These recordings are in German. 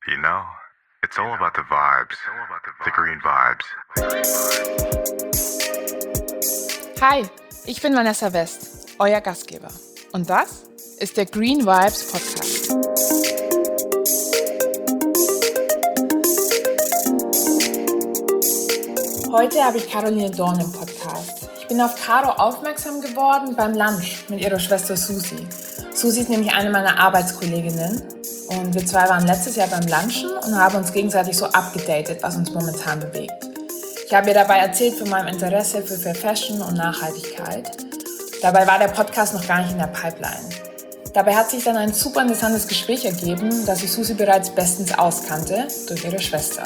You know, it's all about the vibes, the green vibes. Hi, ich bin Vanessa West, euer Gastgeber. Und das ist der Green Vibes Podcast. Heute habe ich Caroline Dorn im Podcast. Ich bin auf Caro aufmerksam geworden beim Lunch mit ihrer Schwester Susi. Susi ist nämlich eine meiner Arbeitskolleginnen und wir zwei waren letztes Jahr beim Lunchen und haben uns gegenseitig so abgedatet, was uns momentan bewegt. Ich habe ihr dabei erzählt von meinem Interesse für Fair Fashion und Nachhaltigkeit. Dabei war der Podcast noch gar nicht in der Pipeline. Dabei hat sich dann ein super interessantes Gespräch ergeben, das ich Susi bereits bestens auskannte durch ihre Schwester.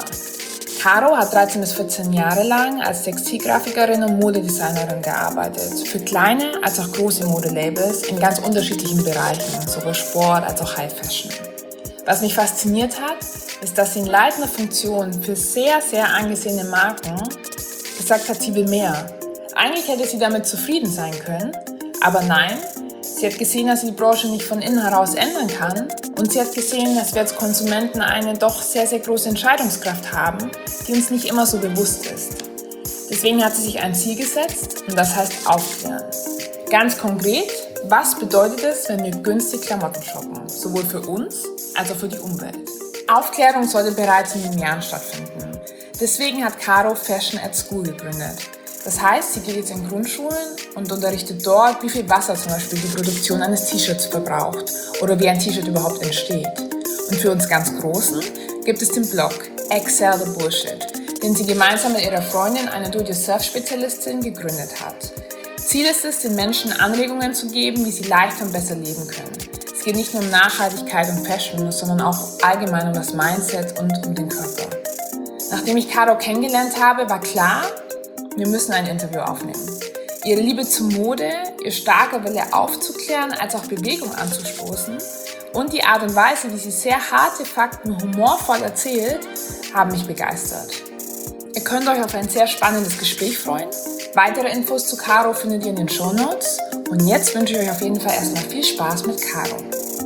Caro hat 13 bis 14 Jahre lang als Textilgrafikerin und Modedesignerin gearbeitet, für kleine als auch große Modelabels in ganz unterschiedlichen Bereichen, sowohl Sport als auch High Fashion. Was mich fasziniert hat, ist, dass sie in leitender Funktion für sehr, sehr angesehene Marken gesagt hat, sie will mehr. Eigentlich hätte sie damit zufrieden sein können, aber nein, sie hat gesehen, dass sie die Branche nicht von innen heraus ändern kann und sie hat gesehen, dass wir als Konsumenten eine doch sehr, sehr große Entscheidungskraft haben, die uns nicht immer so bewusst ist. Deswegen hat sie sich ein Ziel gesetzt und das heißt aufklären. Ganz konkret, was bedeutet es, wenn wir günstig Klamotten shoppen, sowohl für uns als auch für die Umwelt? Aufklärung sollte bereits in den Jahren stattfinden. Deswegen hat Caro Fashion at School gegründet. Das heißt, sie geht jetzt in Grundschulen und unterrichtet dort, wie viel Wasser zum Beispiel die Produktion eines T-Shirts verbraucht oder wie ein T-Shirt überhaupt entsteht. Und für uns ganz Großen gibt es den Blog Excel the Bullshit, den sie gemeinsam mit ihrer Freundin, einer Do-it-yourself-Spezialistin, gegründet hat. Ziel ist es, den Menschen Anregungen zu geben, wie sie leichter und besser leben können. Es geht nicht nur um Nachhaltigkeit und Fashion, sondern auch allgemein um das Mindset und um den Körper. Nachdem ich Caro kennengelernt habe, war klar, wir müssen ein Interview aufnehmen. Ihre Liebe zur Mode, ihr starker Wille aufzuklären, als auch Bewegung anzustoßen und die Art und Weise, wie sie sehr harte Fakten humorvoll erzählt, haben mich begeistert. Ihr könnt euch auf ein sehr spannendes Gespräch freuen. Weitere Infos zu Caro findet ihr in den Shownotes. Und jetzt wünsche ich euch auf jeden Fall erstmal viel Spaß mit Caro.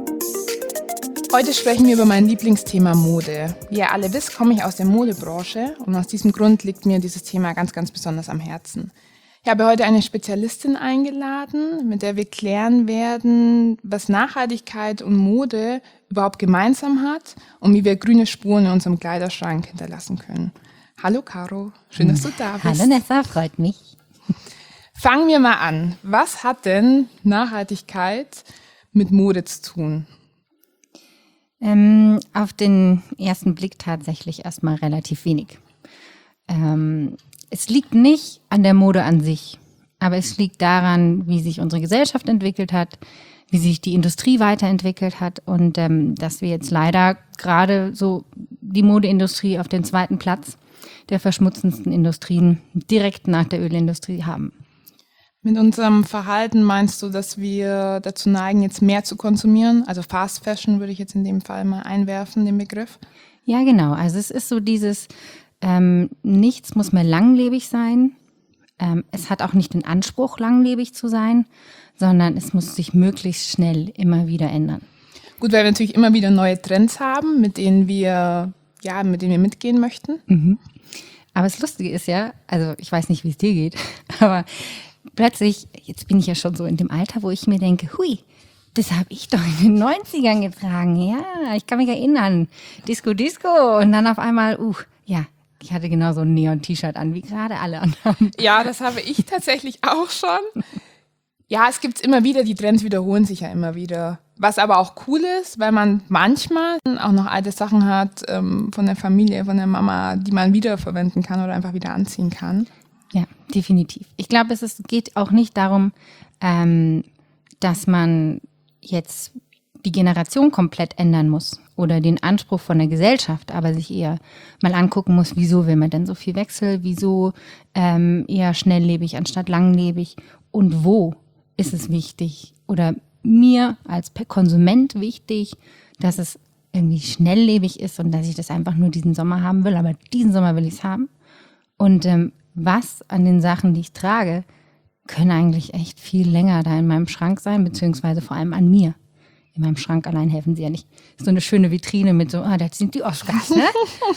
Heute sprechen wir über mein Lieblingsthema Mode. Wie ihr alle wisst, komme ich aus der Modebranche und aus diesem Grund liegt mir dieses Thema ganz, ganz besonders am Herzen. Ich habe heute eine Spezialistin eingeladen, mit der wir klären werden, was Nachhaltigkeit und Mode überhaupt gemeinsam hat und wie wir grüne Spuren in unserem Kleiderschrank hinterlassen können. Hallo Caro, schön, dass du da bist. Hallo Nessa, freut mich. Fangen wir mal an. Was hat denn Nachhaltigkeit mit Mode zu tun? Auf den ersten Blick tatsächlich erstmal relativ wenig. Es liegt nicht an der Mode an sich, aber es liegt daran, wie sich unsere Gesellschaft entwickelt hat, wie sich die Industrie weiterentwickelt hat und dass wir jetzt leider gerade so die Modeindustrie auf den zweiten Platz der verschmutzendsten Industrien direkt nach der Ölindustrie haben. Mit unserem Verhalten meinst du, dass wir dazu neigen, jetzt mehr zu konsumieren? Also Fast Fashion würde ich jetzt in dem Fall mal einwerfen, den Begriff. Ja, genau. Also es ist so dieses, nichts muss mehr langlebig sein. Es hat auch nicht den Anspruch, langlebig zu sein, sondern es muss sich möglichst schnell immer wieder ändern. Gut, weil wir natürlich immer wieder neue Trends haben, mit denen wir mitgehen möchten. Mhm. Aber das Lustige ist ja, also ich weiß nicht, wie es dir geht, aber plötzlich, jetzt bin ich ja schon so in dem Alter, wo ich mir denke, hui, das habe ich doch in den 90ern getragen. Ja, ich kann mich erinnern. Disco. Und dann auf einmal, ja, ich hatte genau so ein Neon-T-Shirt an, wie gerade alle anderen. Ja, das habe ich tatsächlich auch schon. Ja, es gibt immer wieder, die Trends wiederholen sich ja immer wieder. Was aber auch cool ist, weil man manchmal auch noch alte Sachen hat von der Familie, von der Mama, die man wiederverwenden kann oder einfach wieder anziehen kann. Ja, definitiv. Ich glaube, geht auch nicht darum, dass man jetzt die Generation komplett ändern muss oder den Anspruch von der Gesellschaft, aber sich eher mal angucken muss, wieso will man denn so viel Wechsel, wieso eher schnelllebig anstatt langlebig und wo ist es wichtig oder mir als Konsument wichtig, dass es irgendwie schnelllebig ist und dass ich das einfach nur diesen Sommer haben will, aber diesen Sommer will ich es haben. Und was an den Sachen, die ich trage, können eigentlich echt viel länger da in meinem Schrank sein, beziehungsweise vor allem an mir. In meinem Schrank allein helfen sie ja nicht. So eine schöne Vitrine mit so, das sind die Oscars, ne?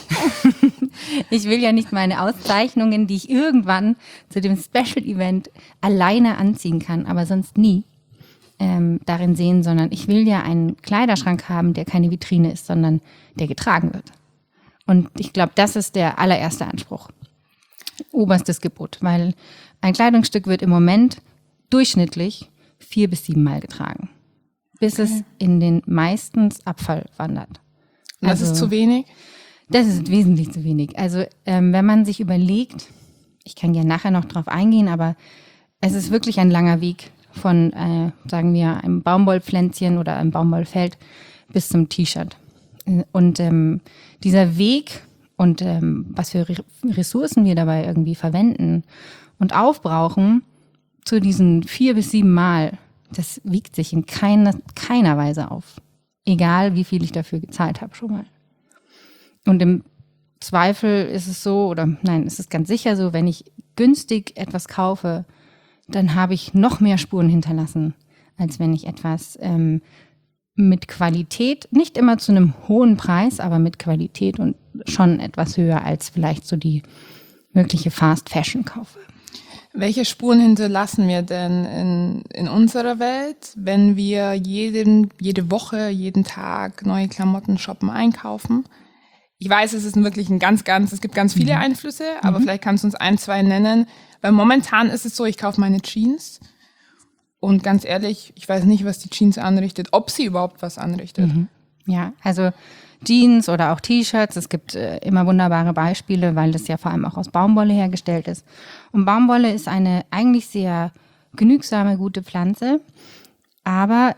Ich will ja nicht meine Auszeichnungen, die ich irgendwann zu dem Special-Event alleine anziehen kann, aber sonst nie darin sehen, sondern ich will ja einen Kleiderschrank haben, der keine Vitrine ist, sondern der getragen wird. Und ich glaube, das ist der allererste Anspruch. Oberstes Gebot, weil ein Kleidungsstück wird im Moment durchschnittlich 4 bis 7 Mal getragen, bis es in den meistens Abfall wandert. Und das ist zu wenig? Das ist wesentlich zu wenig. Also wenn man sich überlegt, ich kann ja nachher noch drauf eingehen, aber es ist wirklich ein langer Weg von, sagen wir, einem Baumwollpflänzchen oder einem Baumwollfeld bis zum T-Shirt. Und dieser Weg und was für Ressourcen wir dabei irgendwie verwenden und aufbrauchen zu diesen 4 bis 7 Mal, das wiegt sich in keiner Weise auf. Egal, wie viel ich dafür gezahlt habe schon mal. Und im Zweifel ist es so, oder nein, es ist ganz sicher so, wenn ich günstig etwas kaufe, dann habe ich noch mehr Spuren hinterlassen, als wenn ich etwas mit Qualität, nicht immer zu einem hohen Preis, aber mit Qualität und schon etwas höher als vielleicht so die wirkliche Fast Fashion kaufe. Welche Spuren hinterlassen wir denn in unserer Welt, wenn wir jede Woche, jeden Tag neue Klamotten shoppen, einkaufen? Ich weiß, es ist wirklich es gibt ganz viele Einflüsse, aber vielleicht kannst du uns 1, 2 nennen. Weil momentan ist es so, ich kaufe meine Jeans und ganz ehrlich, ich weiß nicht, was die Jeans anrichtet, ob sie überhaupt was anrichtet. Ja, also Jeans oder auch T-Shirts, es gibt immer wunderbare Beispiele, weil das ja vor allem auch aus Baumwolle hergestellt ist. Und Baumwolle ist eine eigentlich sehr genügsame, gute Pflanze, aber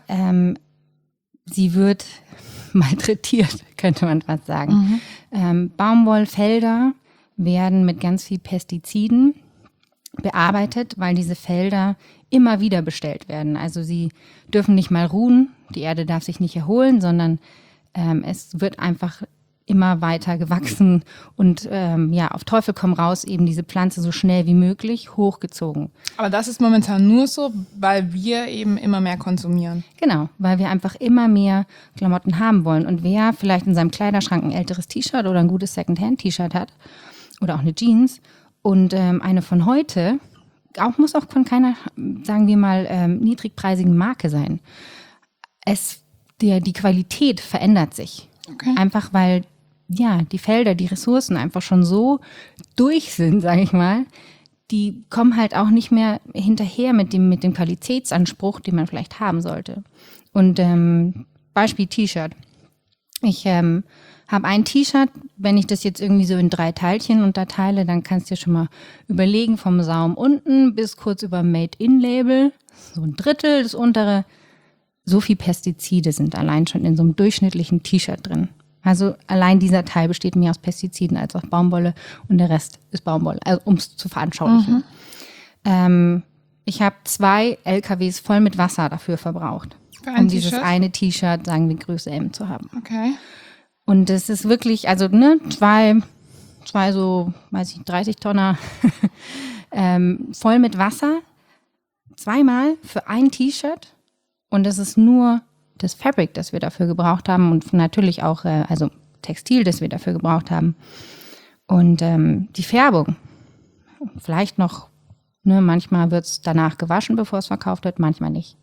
sie wird malträtiert, könnte man fast sagen. Baumwollfelder werden mit ganz viel Pestiziden bearbeitet, weil diese Felder immer wieder bestellt werden. Also sie dürfen nicht mal ruhen, die Erde darf sich nicht erholen, sondern es wird einfach immer weiter gewachsen und auf Teufel komm raus eben diese Pflanze so schnell wie möglich hochgezogen. Aber das ist momentan nur so, weil wir eben immer mehr konsumieren. Genau, weil wir einfach immer mehr Klamotten haben wollen. Und wer vielleicht in seinem Kleiderschrank ein älteres T-Shirt oder ein gutes Secondhand-T-Shirt hat oder auch eine Jeans und eine von heute, muss auch von keiner, sagen wir mal, niedrigpreisigen Marke sein. Die Qualität verändert sich. Okay. Einfach weil die Felder, die Ressourcen einfach schon so durch sind, sage ich mal, die kommen halt auch nicht mehr hinterher mit dem Qualitätsanspruch, den man vielleicht haben sollte. Und Beispiel T-Shirt. Ich habe ein T-Shirt, wenn ich das jetzt irgendwie so in 3 Teilchen unterteile, dann kannst du dir schon mal überlegen, vom Saum unten bis kurz über Made-in-Label, so ein Drittel, das untere. So viel Pestizide sind allein schon in so einem durchschnittlichen T-Shirt drin. Also allein dieser Teil besteht mehr aus Pestiziden als aus Baumwolle und der Rest ist Baumwolle, also um es zu veranschaulichen. Ich habe 2 LKWs voll mit Wasser dafür verbraucht, um dieses eine T-Shirt, sagen wir, Größe M zu haben. Okay. Und es ist wirklich, also zwei so, 30 Tonner voll mit Wasser, 2-mal für ein T-Shirt. Und das ist nur das Fabric, das wir dafür gebraucht haben und natürlich auch, also Textil, das wir dafür gebraucht haben. Und die Färbung, vielleicht noch, manchmal wird es danach gewaschen, bevor es verkauft wird, manchmal nicht.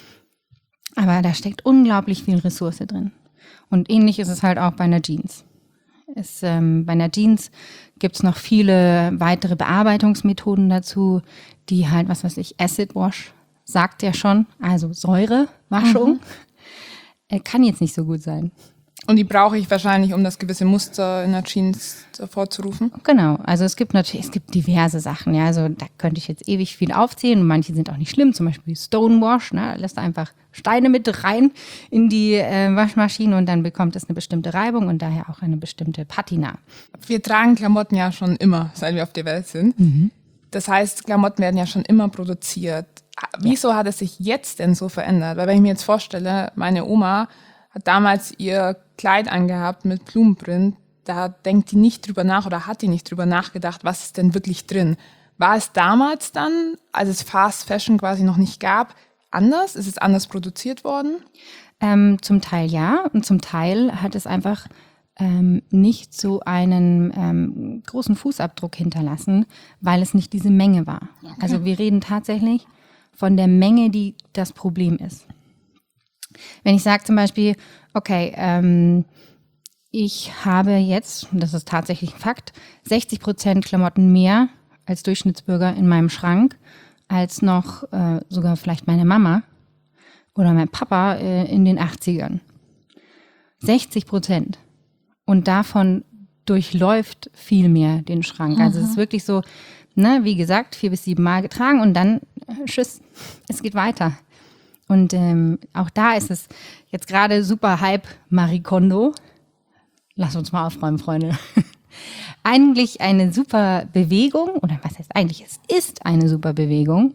Aber da steckt unglaublich viel Ressource drin. Und ähnlich ist es halt auch bei einer Jeans. Bei einer Jeans gibt es noch viele weitere Bearbeitungsmethoden dazu, die halt, Acid Wash sagt ja schon, also Säurewaschung, kann jetzt nicht so gut sein. Und die brauche ich wahrscheinlich, um das gewisse Muster in der Jeans hervorzurufen? Genau, also es gibt diverse Sachen, ja, also da könnte ich jetzt ewig viel aufzählen und manche sind auch nicht schlimm, zum Beispiel Stonewash, da lässt du einfach Steine mit rein in die Waschmaschine und dann bekommt es eine bestimmte Reibung und daher auch eine bestimmte Patina. Wir tragen Klamotten ja schon immer, seit wir auf der Welt sind. Das heißt, Klamotten werden ja schon immer produziert. Wieso hat es sich jetzt denn so verändert? Weil wenn ich mir jetzt vorstelle, meine Oma hat damals ihr Kleid angehabt mit Blumenprint, da denkt die nicht drüber nach oder hat die nicht drüber nachgedacht, was ist denn wirklich drin. War es damals dann, als es Fast Fashion quasi noch nicht gab, anders? Ist es anders produziert worden? Zum Teil ja und zum Teil hat es einfach nicht so einen großen Fußabdruck hinterlassen, weil es nicht diese Menge war. Okay. Also wir reden tatsächlich von der Menge, die das Problem ist. Wenn ich sage zum Beispiel, okay, ich habe jetzt, das ist tatsächlich ein Fakt, 60% Klamotten mehr als Durchschnittsbürger in meinem Schrank, als noch sogar vielleicht meine Mama oder mein Papa in den 80ern. 60%. Und davon durchläuft viel mehr den Schrank. Also es ist wirklich so, ne, wie gesagt, 4 bis 7 Mal getragen und dann tschüss, es geht weiter. Und auch da ist es jetzt gerade super Hype Marie Kondo. Lass uns mal aufräumen, Freunde. Eigentlich eine super Bewegung, oder was heißt eigentlich, es ist eine super Bewegung.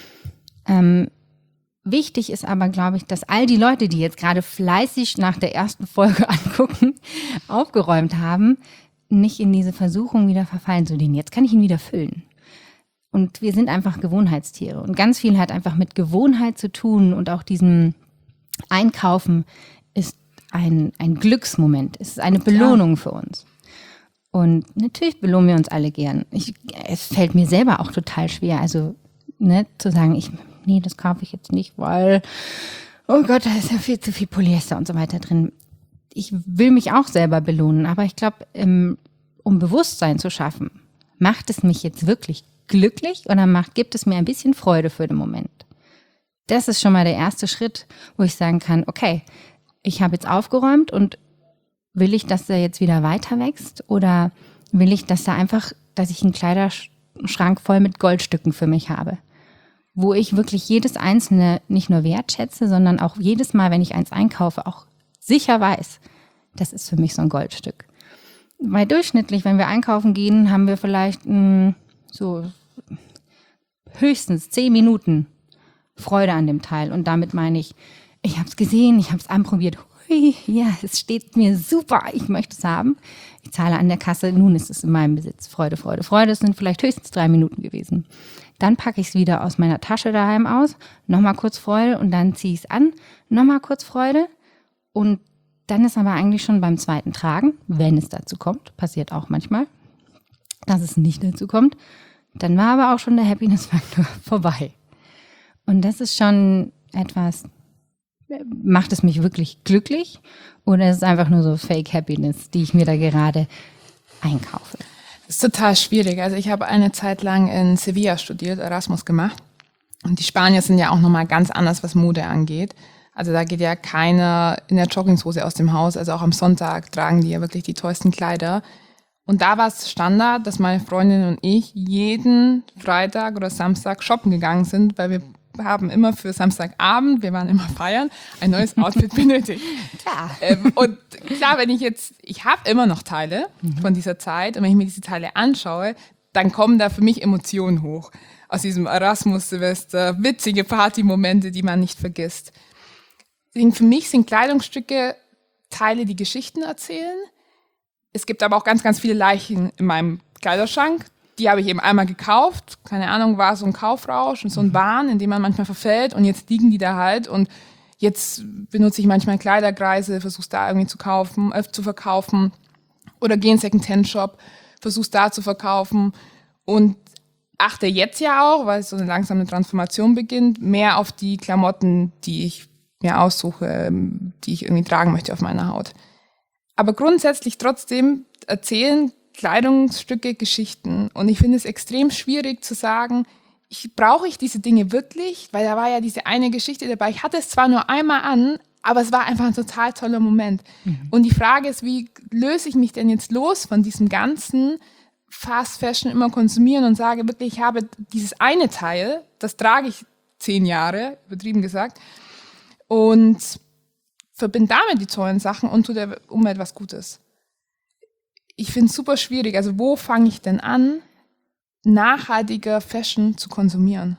Wichtig ist aber, glaube ich, dass all die Leute, die jetzt gerade fleißig nach der ersten Folge angucken, aufgeräumt haben, nicht in diese Versuchung wieder verfallen zu denen. Jetzt kann ich ihn wieder füllen. Und wir sind einfach Gewohnheitstiere. Und ganz viel hat einfach mit Gewohnheit zu tun. Und auch diesem Einkaufen ist ein Glücksmoment. Es ist eine Belohnung für uns. Und natürlich belohnen wir uns alle gern. Es fällt mir selber auch total schwer, also zu sagen, nee, das kaufe ich jetzt nicht, weil, oh Gott, da ist ja viel zu viel Polyester und so weiter drin. Ich will mich auch selber belohnen, aber ich glaube, um Bewusstsein zu schaffen, macht es mich jetzt wirklich glücklich oder gibt es mir ein bisschen Freude für den Moment? Das ist schon mal der erste Schritt, wo ich sagen kann, okay, ich habe jetzt aufgeräumt und will ich, dass der jetzt wieder weiter wächst oder will ich, dass ich einen Kleiderschrank voll mit Goldstücken für mich habe? Wo ich wirklich jedes einzelne nicht nur wertschätze, sondern auch jedes Mal, wenn ich eins einkaufe, auch sicher weiß, das ist für mich so ein Goldstück. Weil durchschnittlich, wenn wir einkaufen gehen, haben wir vielleicht so höchstens 10 Minuten Freude an dem Teil. Und damit meine ich habe es gesehen, ich habe es anprobiert. Hui, ja, es steht mir super, ich möchte es haben. Ich zahle an der Kasse, nun ist es in meinem Besitz. Freude, Freude, Freude. Es sind vielleicht höchstens 3 Minuten gewesen. Dann packe ich es wieder aus meiner Tasche daheim aus, nochmal kurz Freude und dann ziehe ich es an, nochmal kurz Freude. Und dann ist aber eigentlich schon beim zweiten Tragen, wenn es dazu kommt, passiert auch manchmal, dass es nicht dazu kommt, dann war aber auch schon der Happiness-Faktor vorbei. Und das ist schon etwas, macht es mich wirklich glücklich oder ist es einfach nur so Fake Happiness, die ich mir da gerade einkaufe? Das ist total schwierig. Also ich habe eine Zeit lang in Sevilla studiert, Erasmus gemacht. Und die Spanier sind ja auch nochmal ganz anders, was Mode angeht. Also da geht ja keiner in der Jogginghose aus dem Haus. Also auch am Sonntag tragen die ja wirklich die tollsten Kleider. Und da war es Standard, dass meine Freundin und ich jeden Freitag oder Samstag shoppen gegangen sind, weil wir haben immer für Samstagabend, wir waren immer feiern, ein neues Outfit benötigt. Klar. Und klar, ich habe immer noch Teile von dieser Zeit und wenn ich mir diese Teile anschaue, dann kommen da für mich Emotionen hoch. Aus diesem Erasmus-Silvester, witzige Partymomente, die man nicht vergisst. Deswegen für mich sind Kleidungsstücke Teile, die Geschichten erzählen. Es gibt aber auch ganz, ganz viele Leichen in meinem Kleiderschrank. Die habe ich eben einmal gekauft, keine Ahnung, war so ein Kaufrausch und so ein Wahn, in dem man manchmal verfällt und jetzt liegen die da halt und jetzt benutze ich manchmal Kleiderkreise, versuche da irgendwie zu verkaufen oder gehe in einen Second-Hand-Shop, versuche da zu verkaufen und achte jetzt ja auch, weil so eine langsame Transformation beginnt, mehr auf die Klamotten, die ich mir aussuche, die ich irgendwie tragen möchte auf meiner Haut. Aber grundsätzlich trotzdem erzählen Kleidungsstücke Geschichten. Und ich finde es extrem schwierig zu sagen, brauche ich diese Dinge wirklich? Weil da war ja diese eine Geschichte dabei. Ich hatte es zwar nur einmal an, aber es war einfach ein total toller Moment. Und die Frage ist, wie löse ich mich denn jetzt los von diesem ganzen Fast Fashion immer konsumieren und sage wirklich, ich habe dieses eine Teil, das trage ich 10 Jahre, übertrieben gesagt, und verbinde damit die tollen Sachen und tue der Umwelt was Gutes. Ich finde es super schwierig. Also wo fange ich denn an, nachhaltiger Fashion zu konsumieren?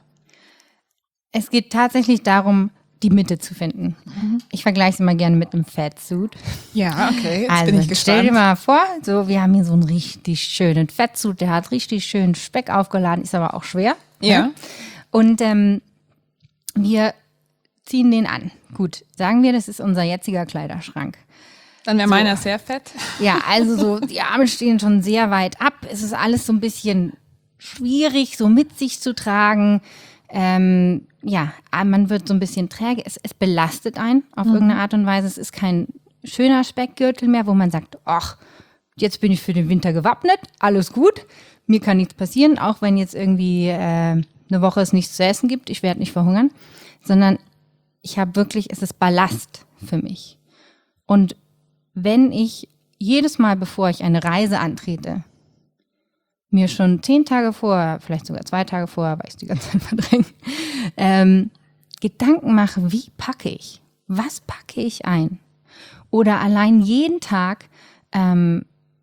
Es geht tatsächlich darum, die Mitte zu finden. Ich vergleiche es immer gerne mit einem Fatsuit. Ja, okay, jetzt also, bin ich gespannt. Stell dir mal vor, so, wir haben hier so einen richtig schönen Fatsuit, der hat richtig schön Speck aufgeladen, ist aber auch schwer. Ja. Und wir ziehen den an. Gut, sagen wir, das ist unser jetziger Kleiderschrank. Dann wäre meiner sehr fett. Ja, also so, die Arme stehen schon sehr weit ab. Es ist alles so ein bisschen schwierig, so mit sich zu tragen. Ja, man wird so ein bisschen träge. Es belastet einen auf irgendeine Art und Weise. Es ist kein schöner Speckgürtel mehr, wo man sagt, ach, jetzt bin ich für den Winter gewappnet, alles gut. Mir kann nichts passieren, auch wenn jetzt irgendwie eine Woche es nichts zu essen gibt. Ich werde nicht verhungern. Sondern ich habe wirklich, es ist Ballast für mich. Und wenn ich jedes Mal, bevor ich eine Reise antrete, mir schon 10 Tage vorher, vielleicht sogar 2 Tage vorher, weil ich es die ganze Zeit verdränge, Gedanken mache, wie packe ich? Was packe ich ein? Oder allein jeden Tag, du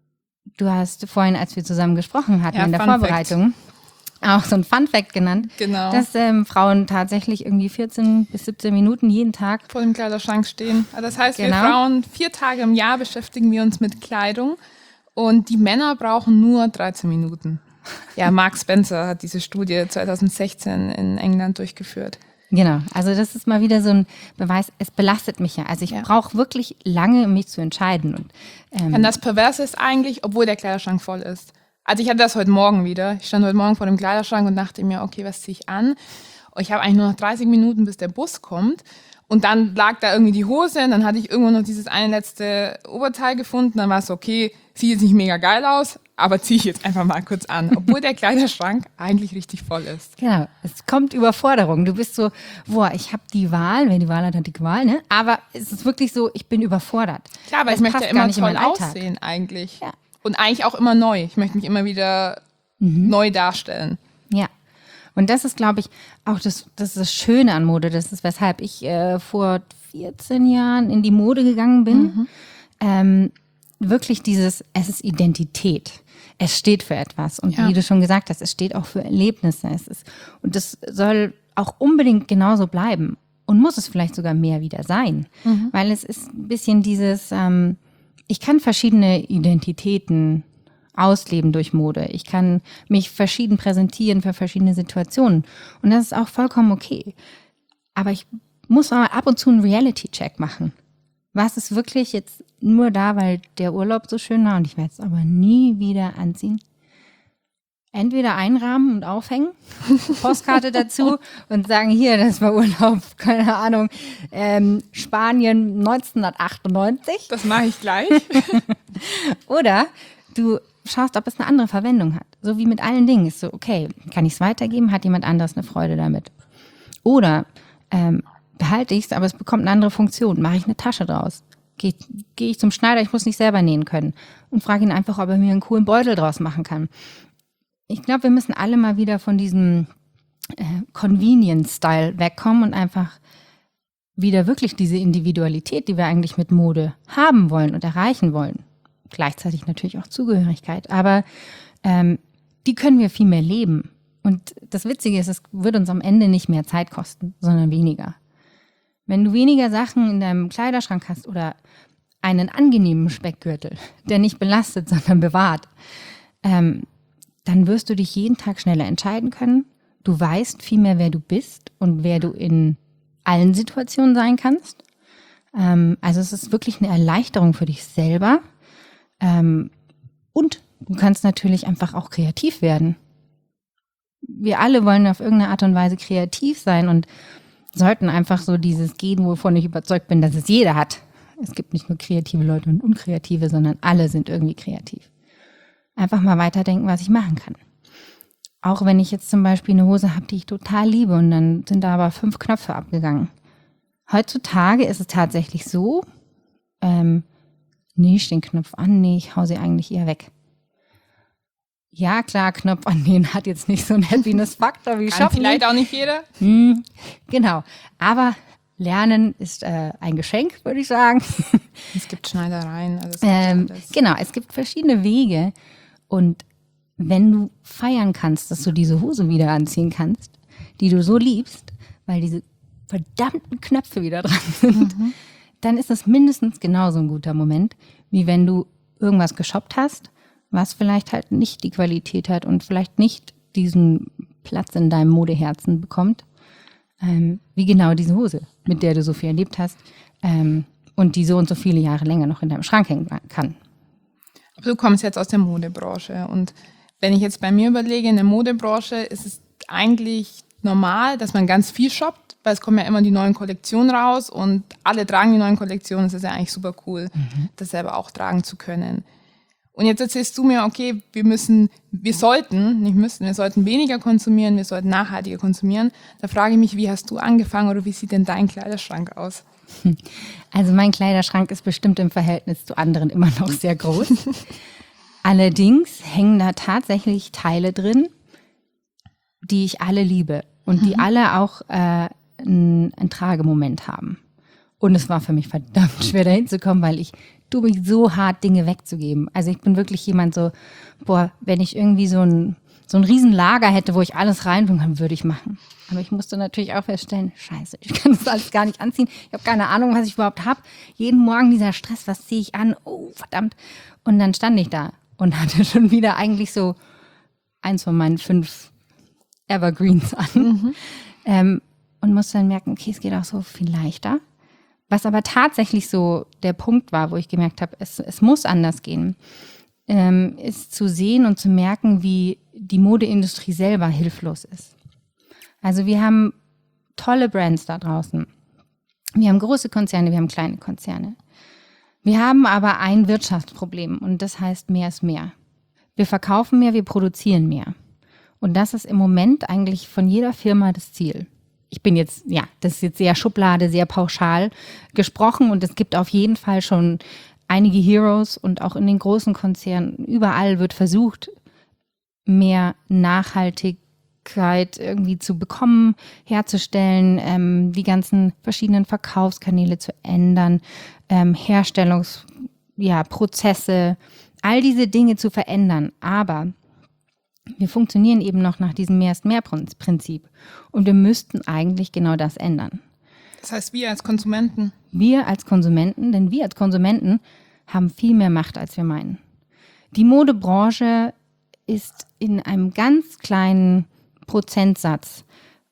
hast vorhin, als wir zusammen gesprochen hatten in der Vorbereitung, auch so ein Fun-Fact genannt, Genau. dass Frauen tatsächlich irgendwie 14 bis 17 Minuten jeden Tag vor dem Kleiderschrank stehen. Also das heißt, Genau. wir Frauen 4 Tage im Jahr beschäftigen wir uns mit Kleidung und die Männer brauchen nur 13 Minuten. Ja, Mark Spencer hat diese Studie 2016 in England durchgeführt. Genau, also das ist mal wieder so ein Beweis, es belastet mich ja. Also ich brauche wirklich lange, um mich zu entscheiden. Und das Perverse ist eigentlich, obwohl der Kleiderschrank voll ist. Also ich hatte das heute Morgen wieder. Ich stand heute Morgen vor dem Kleiderschrank und dachte mir, okay, was ziehe ich an? Und ich habe eigentlich nur noch 30 Minuten, bis der Bus kommt. Und dann lag da irgendwie die Hose und dann hatte ich irgendwo noch dieses eine letzte Oberteil gefunden. Dann war es okay, sieht jetzt nicht mega geil aus, aber ziehe ich jetzt einfach mal kurz an. Obwohl der Kleiderschrank eigentlich richtig voll ist. genau, es kommt Überforderung. Du bist so, boah, ich habe die Wahl, wer die Wahl hat, hat die Wahl, ne? Aber es ist wirklich so, ich bin überfordert. Klar, weil Es ich möchte passt ja gar immer nicht in toll meinen Alltag. aussehen eigentlich. Ja. Und eigentlich auch immer neu. Ich möchte mich immer wieder neu darstellen. Ja. Und das ist, glaube ich, auch das ist das Schöne an Mode. Das ist, weshalb ich vor 14 Jahren in die Mode gegangen bin. Wirklich es ist Identität. Es steht für etwas. Und wie du schon gesagt hast, es steht auch für Erlebnisse. Und das soll auch unbedingt genauso bleiben. Und muss es vielleicht sogar mehr wieder sein. Weil es ist ein bisschen dieses, ich kann verschiedene Identitäten ausleben durch Mode. Ich kann mich verschieden präsentieren für verschiedene Situationen. Und das ist auch vollkommen okay. Aber ich muss mal ab und zu einen Reality-Check machen. Was ist wirklich jetzt nur da, weil der Urlaub so schön war und ich werde es aber nie wieder anziehen? Entweder einrahmen und aufhängen, Postkarte dazu und sagen, hier, das war Urlaub, keine Ahnung, Spanien 1998. Das mache ich gleich. Oder du schaust, ob es eine andere Verwendung hat. So wie mit allen Dingen. Ist so, okay, kann ich es weitergeben? Hat jemand anderes eine Freude damit? Oder behalte ich es, aber es bekommt eine andere Funktion. Mache ich eine Tasche draus? Gehe ich zum Schneider, ich muss nicht selber nähen können. Und frage ihn einfach, ob er mir einen coolen Beutel draus machen kann. Ich glaube, wir müssen alle mal wieder von diesem Convenience-Style wegkommen und einfach wieder wirklich diese Individualität, die wir eigentlich mit Mode haben wollen und erreichen wollen. Gleichzeitig natürlich auch Zugehörigkeit. Aber die können wir viel mehr leben. Und das Witzige ist, es wird uns am Ende nicht mehr Zeit kosten, sondern weniger. Wenn du weniger Sachen in deinem Kleiderschrank hast oder einen angenehmen Speckgürtel, der nicht belastet, sondern bewahrt, dann wirst du dich jeden Tag schneller entscheiden können. Du weißt viel mehr, wer du bist und wer du in allen Situationen sein kannst. Also es ist wirklich eine Erleichterung für dich selber. Und du kannst natürlich einfach auch kreativ werden. Wir alle wollen auf irgendeine Art und Weise kreativ sein und sollten einfach so dieses gehen, wovon ich überzeugt bin, dass es jeder hat. Es gibt nicht nur kreative Leute und unkreative, sondern alle sind irgendwie kreativ. Einfach mal weiterdenken, was ich machen kann. Auch wenn ich jetzt zum Beispiel eine Hose habe, die ich total liebe und dann sind da aber 5 Knöpfe abgegangen. Heutzutage ist es tatsächlich so, nähe ich den Knopf an, nee, ich hau sie eigentlich eher weg. Ja, klar, Knopf annähen hat jetzt nicht so einen Happiness-Faktor wie Kann Shoppen. vielleicht auch nicht jeder. Genau, aber Lernen ist ein Geschenk, würde ich sagen. Es gibt Schneidereien. Also es gibt alles. Genau, es gibt verschiedene Wege und wenn du feiern kannst, dass du diese Hose wieder anziehen kannst, die du so liebst, weil diese verdammten Knöpfe wieder dran sind, dann ist das mindestens genauso ein guter Moment, wie wenn du irgendwas geshoppt hast, was vielleicht halt nicht die Qualität hat und vielleicht nicht diesen Platz in deinem Modeherzen bekommt. wie genau diese Hose, mit der du so viel erlebt hast und die so und so viele Jahre länger noch in deinem Schrank hängen kann. Du kommst jetzt aus der Modebranche und wenn ich jetzt bei mir überlege, in der Modebranche ist es eigentlich normal, dass man ganz viel shoppt, weil es kommen ja immer die neuen Kollektionen raus und alle tragen die neuen Kollektionen. Es ist ja eigentlich super cool, das selber auch tragen zu können. Und jetzt erzählst du mir, okay, wir sollten weniger konsumieren, wir sollten nachhaltiger konsumieren. Da frage ich mich, wie hast du angefangen oder wie sieht denn dein Kleiderschrank aus? Also mein Kleiderschrank ist bestimmt im Verhältnis zu anderen immer noch sehr groß. Allerdings hängen da tatsächlich Teile drin, die ich alle liebe und die alle auch einen Tragemoment haben. Und es war für mich verdammt schwer, dahin zu kommen, weil ich tue mich so hart, Dinge wegzugeben. Also ich bin wirklich jemand so, wenn ich irgendwie so ein Riesenlager hätte, wo ich alles reintun kann, würde ich machen. Aber ich musste natürlich auch feststellen, scheiße, ich kann das alles gar nicht anziehen. Ich habe keine Ahnung, was ich überhaupt habe. Jeden Morgen dieser Stress, was ziehe ich an? Oh, verdammt. Und dann stand ich da und hatte schon wieder eigentlich so eins von meinen 5 Evergreens an. Und musste dann merken, okay, es geht auch so viel leichter. Was aber tatsächlich so der Punkt war, wo ich gemerkt habe, es muss anders gehen, ist zu sehen und zu merken, wie die Modeindustrie selber hilflos ist. Also wir haben tolle Brands da draußen. Wir haben große Konzerne, wir haben kleine Konzerne. Wir haben aber ein Wirtschaftsproblem und das heißt, mehr ist mehr. Wir verkaufen mehr, wir produzieren mehr. Und das ist im Moment eigentlich von jeder Firma das Ziel. Das ist jetzt sehr Schublade, sehr pauschal gesprochen und es gibt auf jeden Fall schon einige Heroes und auch in den großen Konzernen, überall wird versucht, mehr Nachhaltigkeit irgendwie zu bekommen, herzustellen, die ganzen verschiedenen Verkaufskanäle zu ändern, Herstellungsprozesse, all diese Dinge zu verändern. Aber wir funktionieren eben noch nach diesem Mehr-ist-mehr-Prinzip und wir müssten eigentlich genau das ändern. Das heißt, wir als Konsumenten? Wir als Konsumenten, denn wir als Konsumenten haben viel mehr Macht, als wir meinen. Die Modebranche ist in einem ganz kleinen Prozentsatz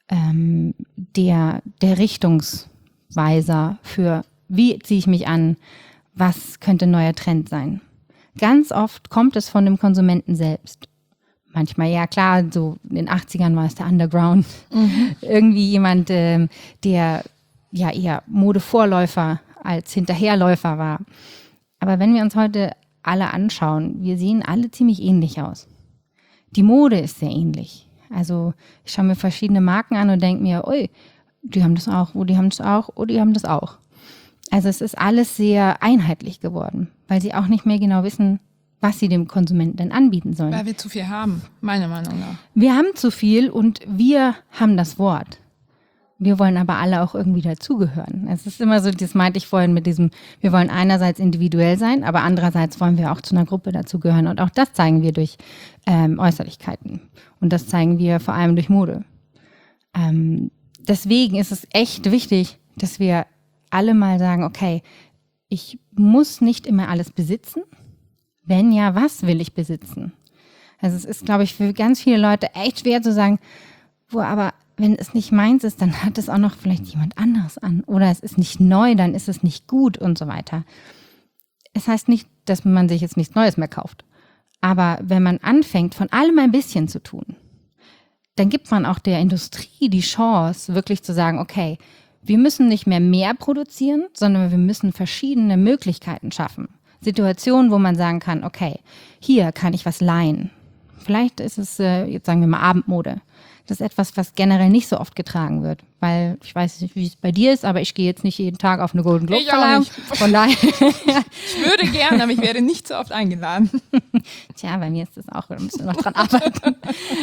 der Richtungsweiser für, wie ziehe ich mich an, was könnte ein neuer Trend sein. Ganz oft kommt es von dem Konsumenten selbst. Manchmal, ja klar, so in den 80ern war es der Underground. Irgendwie jemand, der ja eher Modevorläufer als Hinterherläufer war. Aber wenn wir uns heute alle anschauen, wir sehen alle ziemlich ähnlich aus. Die Mode ist sehr ähnlich. Also ich schaue mir verschiedene Marken an und denke mir, ui, die haben das auch, oh, die haben das auch, oh, die haben das auch. Also es ist alles sehr einheitlich geworden, weil sie auch nicht mehr genau wissen, was sie dem Konsumenten denn anbieten sollen. Weil wir zu viel haben, meiner Meinung nach. Wir haben zu viel und wir haben das Wort. Wir wollen aber alle auch irgendwie dazugehören. Es ist immer so, das meinte ich vorhin mit diesem, wir wollen einerseits individuell sein, aber andererseits wollen wir auch zu einer Gruppe dazugehören. Und auch das zeigen wir durch Äußerlichkeiten. Und das zeigen wir vor allem durch Mode. Deswegen ist es echt wichtig, dass wir alle mal sagen, okay, ich muss nicht immer alles besitzen. Wenn ja, was will ich besitzen? Also es ist, glaube ich, für ganz viele Leute echt schwer zu sagen, aber wenn es nicht meins ist, dann hat es auch noch vielleicht jemand anderes an. Oder es ist nicht neu, dann ist es nicht gut und so weiter. Es heißt nicht, dass man sich jetzt nichts Neues mehr kauft. Aber wenn man anfängt, von allem ein bisschen zu tun, dann gibt man auch der Industrie die Chance, wirklich zu sagen, okay, wir müssen nicht mehr produzieren, sondern wir müssen verschiedene Möglichkeiten schaffen. Situationen, wo man sagen kann, okay, hier kann ich was leihen. Vielleicht ist es, jetzt sagen wir mal, Abendmode. Das ist etwas, was generell nicht so oft getragen wird. Weil ich weiß nicht, wie es bei dir ist, aber ich gehe jetzt nicht jeden Tag auf eine Golden Globe Verleihung. Von daher. Ich würde gern, aber ich werde nicht so oft eingeladen. Tja, bei mir ist das auch, da müssen wir noch dran arbeiten.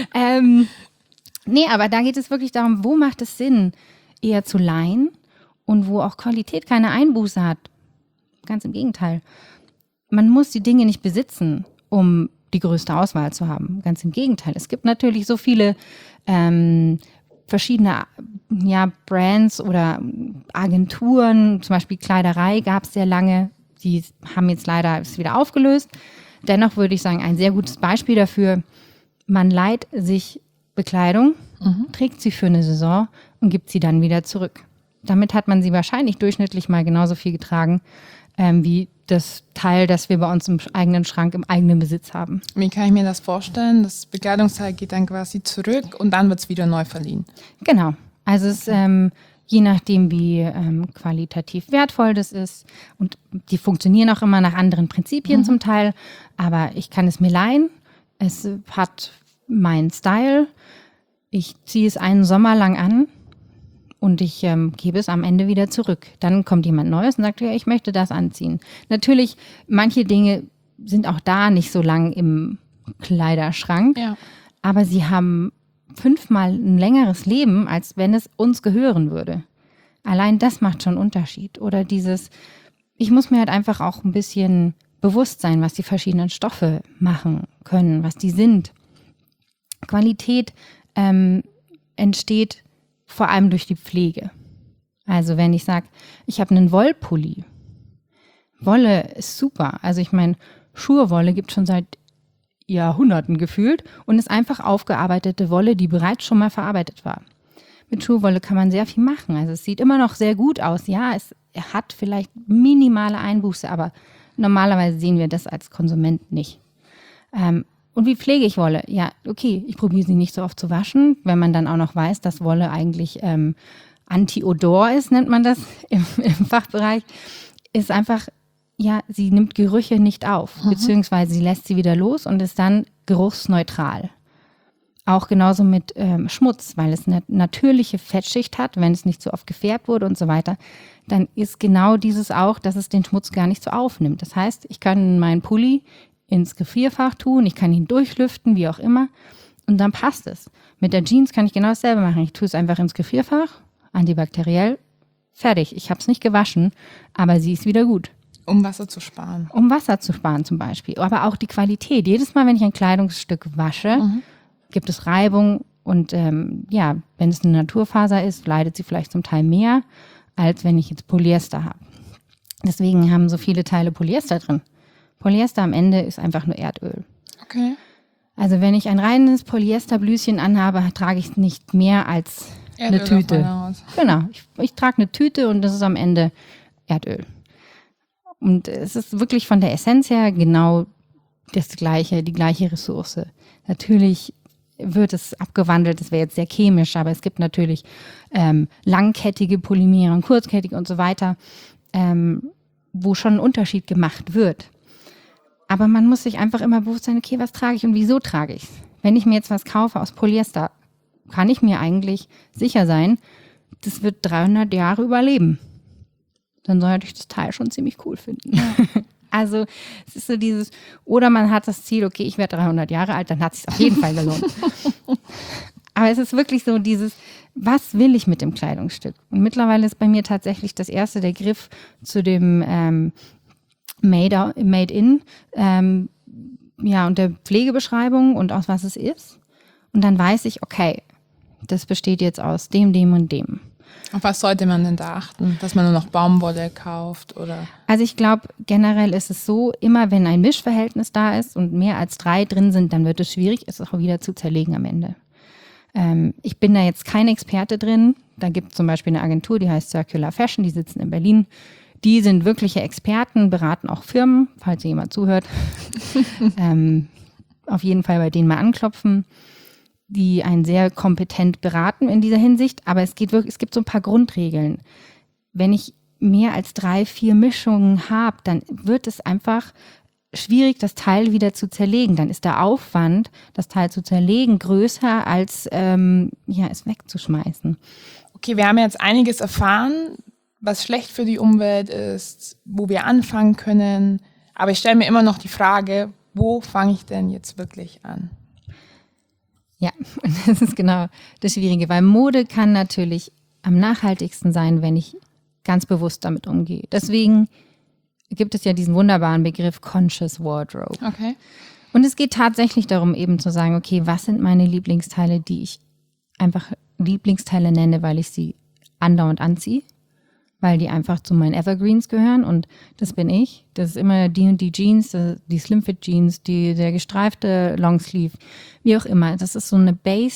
Nee, aber da geht es wirklich darum, wo macht es Sinn, eher zu leihen und wo auch Qualität keine Einbuße hat. Ganz im Gegenteil. Man muss die Dinge nicht besitzen, um die größte Auswahl zu haben. Ganz im Gegenteil. Es gibt natürlich so viele verschiedene Brands oder Agenturen, zum Beispiel Kleiderei gab es sehr lange. Die haben jetzt leider es wieder aufgelöst. Dennoch würde ich sagen, ein sehr gutes Beispiel dafür, man leiht sich Bekleidung, trägt sie für eine Saison und gibt sie dann wieder zurück. Damit hat man sie wahrscheinlich durchschnittlich mal genauso viel getragen, wie das Teil, das wir bei uns im eigenen Schrank, im eigenen Besitz haben. Wie kann ich mir das vorstellen? Das Bekleidungsteil geht dann quasi zurück und dann wird es wieder neu verliehen. Genau. Also es je nachdem, wie qualitativ wertvoll das ist. Und die funktionieren auch immer nach anderen Prinzipien zum Teil. Aber ich kann es mir leihen. Es hat meinen Style. Ich ziehe es einen Sommer lang an und ich gebe es am Ende wieder zurück. Dann kommt jemand Neues und sagt, ja, ich möchte das anziehen. Natürlich, manche Dinge sind auch da nicht so lang im Kleiderschrank. Ja. Aber sie haben 5-mal ein längeres Leben, als wenn es uns gehören würde. Allein das macht schon Unterschied. Oder ich muss mir halt einfach auch ein bisschen bewusst sein, was die verschiedenen Stoffe machen können, was die sind. Qualität entsteht vor allem durch die Pflege. Also wenn ich sage, ich habe einen Wollpulli. Wolle ist super. Also ich meine, Schurwolle gibt es schon seit Jahrhunderten gefühlt und ist einfach aufgearbeitete Wolle, die bereits schon mal verarbeitet war. Mit Schurwolle kann man sehr viel machen. Also es sieht immer noch sehr gut aus. Ja, es hat vielleicht minimale Einbuße, aber normalerweise sehen wir das als Konsument nicht. Und wie pflege ich Wolle? Ja, okay, ich probiere sie nicht so oft zu waschen. Wenn man dann auch noch weiß, dass Wolle eigentlich Anti-Odor ist, nennt man das im Fachbereich, ist einfach, ja, sie nimmt Gerüche nicht auf, beziehungsweise sie lässt sie wieder los und ist dann geruchsneutral. Auch genauso mit Schmutz, weil es eine natürliche Fettschicht hat, wenn es nicht so oft gefärbt wurde und so weiter, dann ist genau dieses auch, dass es den Schmutz gar nicht so aufnimmt. Das heißt, ich kann meinen Pulli ins Gefrierfach tun, ich kann ihn durchlüften, wie auch immer, und dann passt es. Mit der Jeans kann ich genau dasselbe machen. Ich tue es einfach ins Gefrierfach, antibakteriell, fertig. Ich habe es nicht gewaschen, aber sie ist wieder gut. Um Wasser zu sparen. Um Wasser zu sparen zum Beispiel, aber auch die Qualität. Jedes Mal, wenn ich ein Kleidungsstück wasche, gibt es Reibung und wenn es eine Naturfaser ist, leidet sie vielleicht zum Teil mehr, als wenn ich jetzt Polyester habe. Deswegen haben so viele Teile Polyester drin. Polyester am Ende ist einfach nur Erdöl. Okay. Also wenn ich ein reines Polyesterblüschen anhabe, trage ich nicht mehr als eine Erdöl Tüte. auf meiner Haut. Genau, ich trage eine Tüte und das ist am Ende Erdöl. Und es ist wirklich von der Essenz her genau das Gleiche, die gleiche Ressource. Natürlich wird es abgewandelt, das wäre jetzt sehr chemisch, aber es gibt natürlich langkettige Polymere und kurzkettige und so weiter, wo schon ein Unterschied gemacht wird. Aber man muss sich einfach immer bewusst sein, okay, was trage ich und wieso trage ich es? Wenn ich mir jetzt was kaufe aus Polyester, kann ich mir eigentlich sicher sein, das wird 300 Jahre überleben. Dann sollte ich das Teil schon ziemlich cool finden. Ja. Also es ist so dieses, oder man hat das Ziel, okay, ich werde 300 Jahre alt, dann hat es sich auf jeden Fall gelohnt. Aber es ist wirklich so dieses, was will ich mit dem Kleidungsstück? Und mittlerweile ist bei mir tatsächlich das erste der Griff zu dem Made in und der Pflegebeschreibung und aus was es ist. Und dann weiß ich, okay, das besteht jetzt aus dem, dem und dem. Auf was sollte man denn da achten? Dass man nur noch Baumwolle kauft oder? Also ich glaube, generell ist es so, immer wenn ein Mischverhältnis da ist und mehr als 3 drin sind, dann wird es schwierig, es auch wieder zu zerlegen am Ende. Ich bin da jetzt kein Experte drin. Da gibt es zum Beispiel eine Agentur, die heißt Circular Fashion, die sitzen in Berlin. Die sind wirkliche Experten, beraten auch Firmen, falls ihr jemand zuhört. Auf jeden Fall bei denen mal anklopfen, die einen sehr kompetent beraten in dieser Hinsicht. Aber es gibt so ein paar Grundregeln. Wenn ich mehr als 3, 4 Mischungen habe, dann wird es einfach schwierig, das Teil wieder zu zerlegen. Dann ist der Aufwand, das Teil zu zerlegen, größer als es wegzuschmeißen. Okay, wir haben jetzt einiges erfahren, was schlecht für die Umwelt ist, wo wir anfangen können. Aber ich stelle mir immer noch die Frage, wo fange ich denn jetzt wirklich an? Ja, und das ist genau das Schwierige, weil Mode kann natürlich am nachhaltigsten sein, wenn ich ganz bewusst damit umgehe. Deswegen gibt es ja diesen wunderbaren Begriff Conscious Wardrobe. Okay. Und es geht tatsächlich darum, eben zu sagen, okay, was sind meine Lieblingsteile, die ich einfach Lieblingsteile nenne, weil ich sie andauernd anziehe, weil die einfach zu meinen Evergreens gehören und das bin ich. Das ist immer die und die Jeans, die Slimfit Jeans, der gestreifte Longsleeve, wie auch immer. Das ist so eine Base,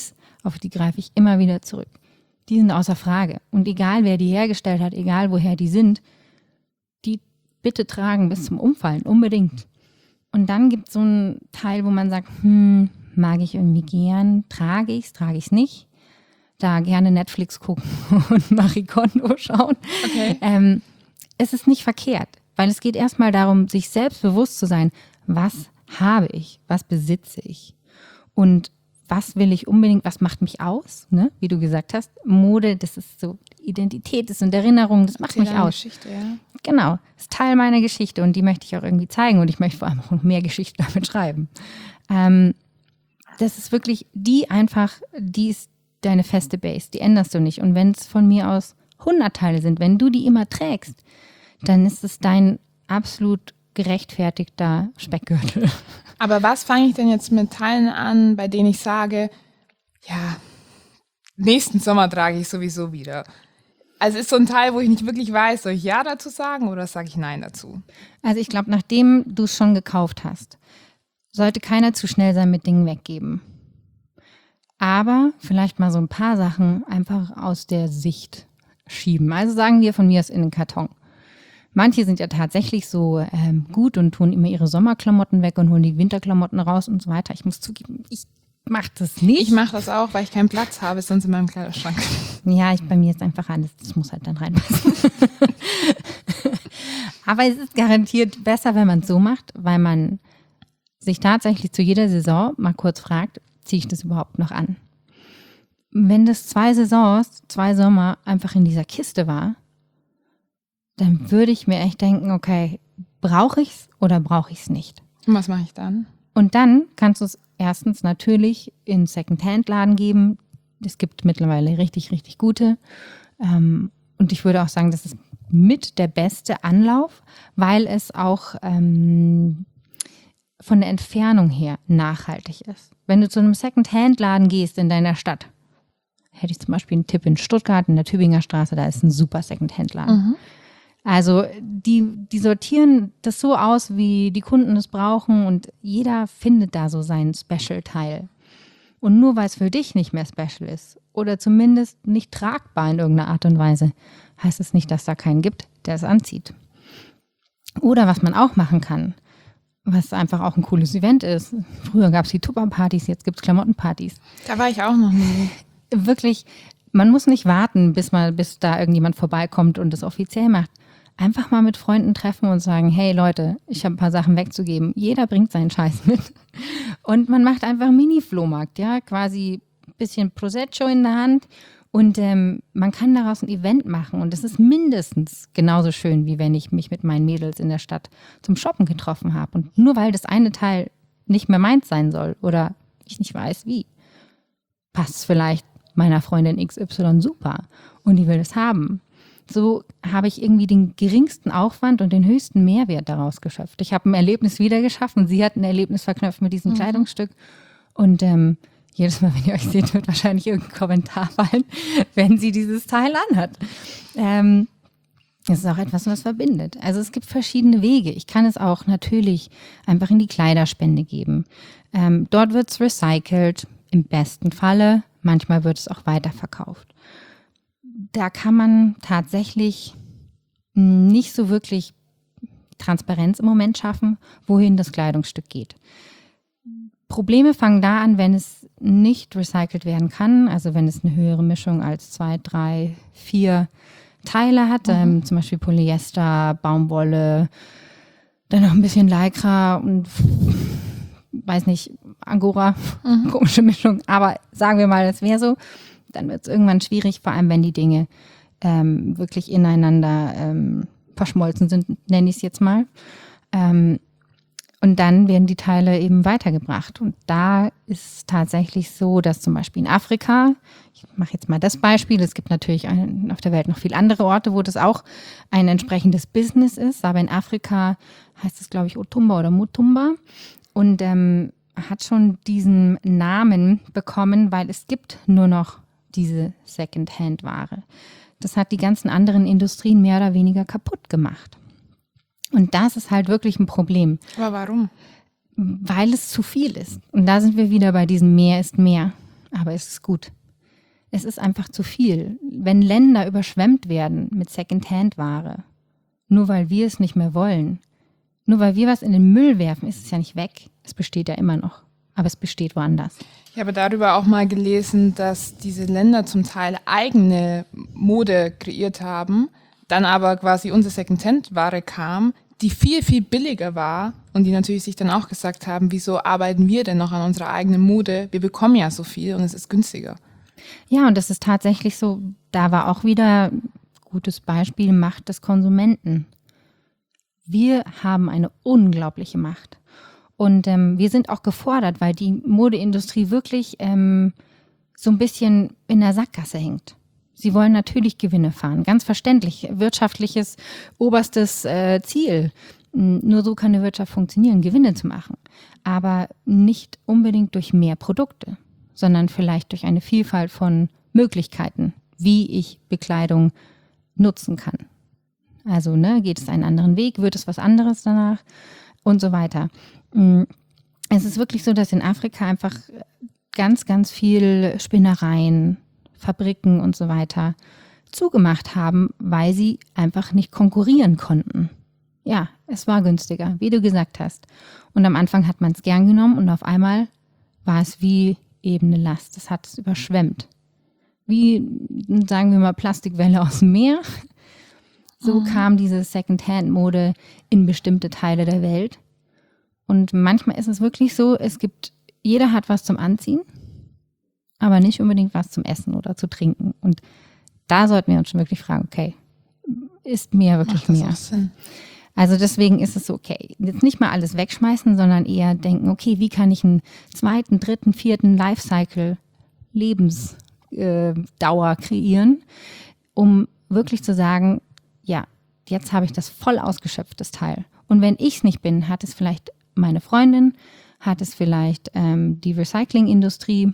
auf die greife ich immer wieder zurück. Die sind außer Frage. Und egal, wer die hergestellt hat, egal, woher die sind, die bitte tragen bis zum Umfallen, unbedingt. Und dann gibt es so einen Teil, wo man sagt, mag ich irgendwie gern, trage ich es nicht. Da gerne Netflix gucken und Marie Kondo schauen. Okay. Es ist nicht verkehrt, weil es geht erstmal darum, sich selbst bewusst zu sein, was habe ich, was besitze ich und was will ich unbedingt, was macht mich aus, ne? Wie du gesagt hast, Mode, das ist so Identität, das sind Erinnerungen, das macht mich aus. Geschichte, ja. Genau, das ist Teil meiner Geschichte und die möchte ich auch irgendwie zeigen und ich möchte vor allem auch noch mehr Geschichte damit schreiben. Das ist wirklich die ist deine feste Base, die änderst du nicht. Und wenn es von mir aus 100 Teile sind, wenn du die immer trägst, dann ist es dein absolut gerechtfertigter Speckgürtel. Aber was fange ich denn jetzt mit Teilen an, bei denen ich sage, ja, nächsten Sommer trage ich sowieso wieder. Also ist so ein Teil, wo ich nicht wirklich weiß, soll ich Ja dazu sagen oder sage ich Nein dazu? Also ich glaube, nachdem du es schon gekauft hast, sollte keiner zu schnell sein mit Dingen weggeben. Aber vielleicht mal so ein paar Sachen einfach aus der Sicht schieben. Also sagen wir von mir aus in den Karton. Manche sind ja tatsächlich so gut und tun immer ihre Sommerklamotten weg und holen die Winterklamotten raus und so weiter. Ich muss zugeben, ich mache das nicht. Ich mache das auch, weil ich keinen Platz habe, sonst in meinem Kleiderschrank. Ja, bei mir ist einfach alles, das muss halt dann reinpassen. Aber es ist garantiert besser, wenn man es so macht, weil man sich tatsächlich zu jeder Saison mal kurz fragt, ziehe ich das überhaupt noch an? Wenn das 2 Saisons, 2 Sommer einfach in dieser Kiste war, dann würde ich mir echt denken, okay, brauche ich es oder brauche ich es nicht? Und was mache ich dann? Und dann kannst du es erstens natürlich in Second-Hand-Laden geben. Es gibt mittlerweile richtig, richtig gute. Und ich würde auch sagen, das ist mit der beste Anlauf, weil es auch von der Entfernung her nachhaltig ist. Wenn du zu einem Second-Hand-Laden gehst in deiner Stadt, hätte ich zum Beispiel einen Tipp in Stuttgart, in der Tübinger Straße, da ist ein super Second-Hand-Laden. Also die sortieren das so aus, wie die Kunden es brauchen und jeder findet da so seinen Special-Teil. Und nur weil es für dich nicht mehr special ist oder zumindest nicht tragbar in irgendeiner Art und Weise, heißt es nicht, dass da keinen gibt, der es anzieht. Oder was man auch machen kann, was einfach auch ein cooles Event ist. Früher gab es die Tupperpartys, jetzt gibt es Klamottenpartys. Da war ich auch noch nie. Wirklich, man muss nicht warten, bis da irgendjemand vorbeikommt und das offiziell macht. Einfach mal mit Freunden treffen und sagen, hey Leute, ich habe ein paar Sachen wegzugeben. Jeder bringt seinen Scheiß mit. Und man macht einfach einen Mini-Flohmarkt, ja, quasi ein bisschen Prosecco in der Hand. Und man kann daraus ein Event machen. Und das ist mindestens genauso schön, wie wenn ich mich mit meinen Mädels in der Stadt zum Shoppen getroffen habe. Und nur weil das eine Teil nicht mehr meins sein soll oder ich nicht weiß wie, passt es vielleicht meiner Freundin XY super und die will es haben. So habe ich irgendwie den geringsten Aufwand und den höchsten Mehrwert daraus geschöpft. Ich habe ein Erlebnis wieder geschaffen. Sie hat ein Erlebnis verknüpft mit diesem Kleidungsstück. Und jedes Mal, wenn ihr euch seht, wird wahrscheinlich irgendein Kommentar fallen, wenn sie dieses Teil anhat. Das ist auch etwas, was verbindet. Also es gibt verschiedene Wege. Ich kann es auch natürlich einfach in die Kleiderspende geben. Dort wird es recycelt, im besten Falle. Manchmal wird es auch weiterverkauft. Da kann man tatsächlich nicht so wirklich Transparenz im Moment schaffen, wohin das Kleidungsstück geht. Probleme fangen da an, wenn es nicht recycelt werden kann, also wenn es eine höhere Mischung als 2, 3, 4 Teile hat, zum Beispiel Polyester, Baumwolle, dann noch ein bisschen Lycra und weiß nicht, Angora, komische Mischung, aber sagen wir mal, das wäre so, dann wird es irgendwann schwierig, vor allem wenn die Dinge wirklich ineinander verschmolzen sind, nenne ich es jetzt mal. Und dann werden die Teile eben weitergebracht. Und da ist es tatsächlich so, dass zum Beispiel in Afrika, ich mache jetzt mal das Beispiel, es gibt natürlich auf der Welt noch viele andere Orte, wo das auch ein entsprechendes Business ist, aber in Afrika heißt es, glaube ich, Otumba oder Mutumba und hat schon diesen Namen bekommen, weil es gibt nur noch diese Second-Hand-Ware. Das hat die ganzen anderen Industrien mehr oder weniger kaputt gemacht. Und das ist halt wirklich ein Problem. Aber warum? Weil es zu viel ist. Und da sind wir wieder bei diesem Mehr ist mehr. Aber es ist gut. Es ist einfach zu viel. Wenn Länder überschwemmt werden mit Secondhand-Ware, nur weil wir es nicht mehr wollen, nur weil wir was in den Müll werfen, ist es ja nicht weg. Es besteht ja immer noch, aber es besteht woanders. Ich habe darüber auch mal gelesen, dass diese Länder zum Teil eigene Mode kreiert haben, dann aber quasi unsere Secondhand-Ware kam, die viel, viel billiger war und die natürlich sich dann auch gesagt haben, wieso arbeiten wir denn noch an unserer eigenen Mode? Wir bekommen ja so viel und es ist günstiger. Ja, und das ist tatsächlich so, da war auch wieder ein gutes Beispiel, Macht des Konsumenten. Wir haben eine unglaubliche Macht. Und wir sind auch gefordert, weil die Modeindustrie wirklich so ein bisschen in der Sackgasse hängt. Sie wollen natürlich Gewinne fahren, ganz verständlich, wirtschaftliches oberstes Ziel. Nur so kann eine Wirtschaft funktionieren, Gewinne zu machen. Aber nicht unbedingt durch mehr Produkte, sondern vielleicht durch eine Vielfalt von Möglichkeiten, wie ich Bekleidung nutzen kann. Also geht es einen anderen Weg, wird es was anderes danach und so weiter. Es ist wirklich so, dass in Afrika einfach ganz, ganz viel Spinnereien, Fabriken und so weiter zugemacht haben, weil sie einfach nicht konkurrieren konnten. Ja, es war günstiger, wie du gesagt hast. Und am Anfang hat man es gern genommen und auf einmal war es wie eben eine Last. Es hat es überschwemmt. Wie, sagen wir mal, Plastikwelle aus dem Meer. So kam diese Secondhand-Mode in bestimmte Teile der Welt. Und manchmal ist es wirklich so, jeder hat was zum Anziehen, aber nicht unbedingt was zum Essen oder zu trinken. Und da sollten wir uns schon wirklich fragen, okay, ist mehr wirklich mehr? Auch Sinn. Also deswegen ist es okay. Jetzt nicht mal alles wegschmeißen, sondern eher denken, okay, wie kann ich einen 2., 3., 4. Lifecycle, Lebensdauer kreieren, um wirklich zu sagen, ja, jetzt habe ich das voll ausgeschöpft, das Teil. Und wenn ich es nicht bin, hat es vielleicht meine Freundin, hat es vielleicht die Recyclingindustrie,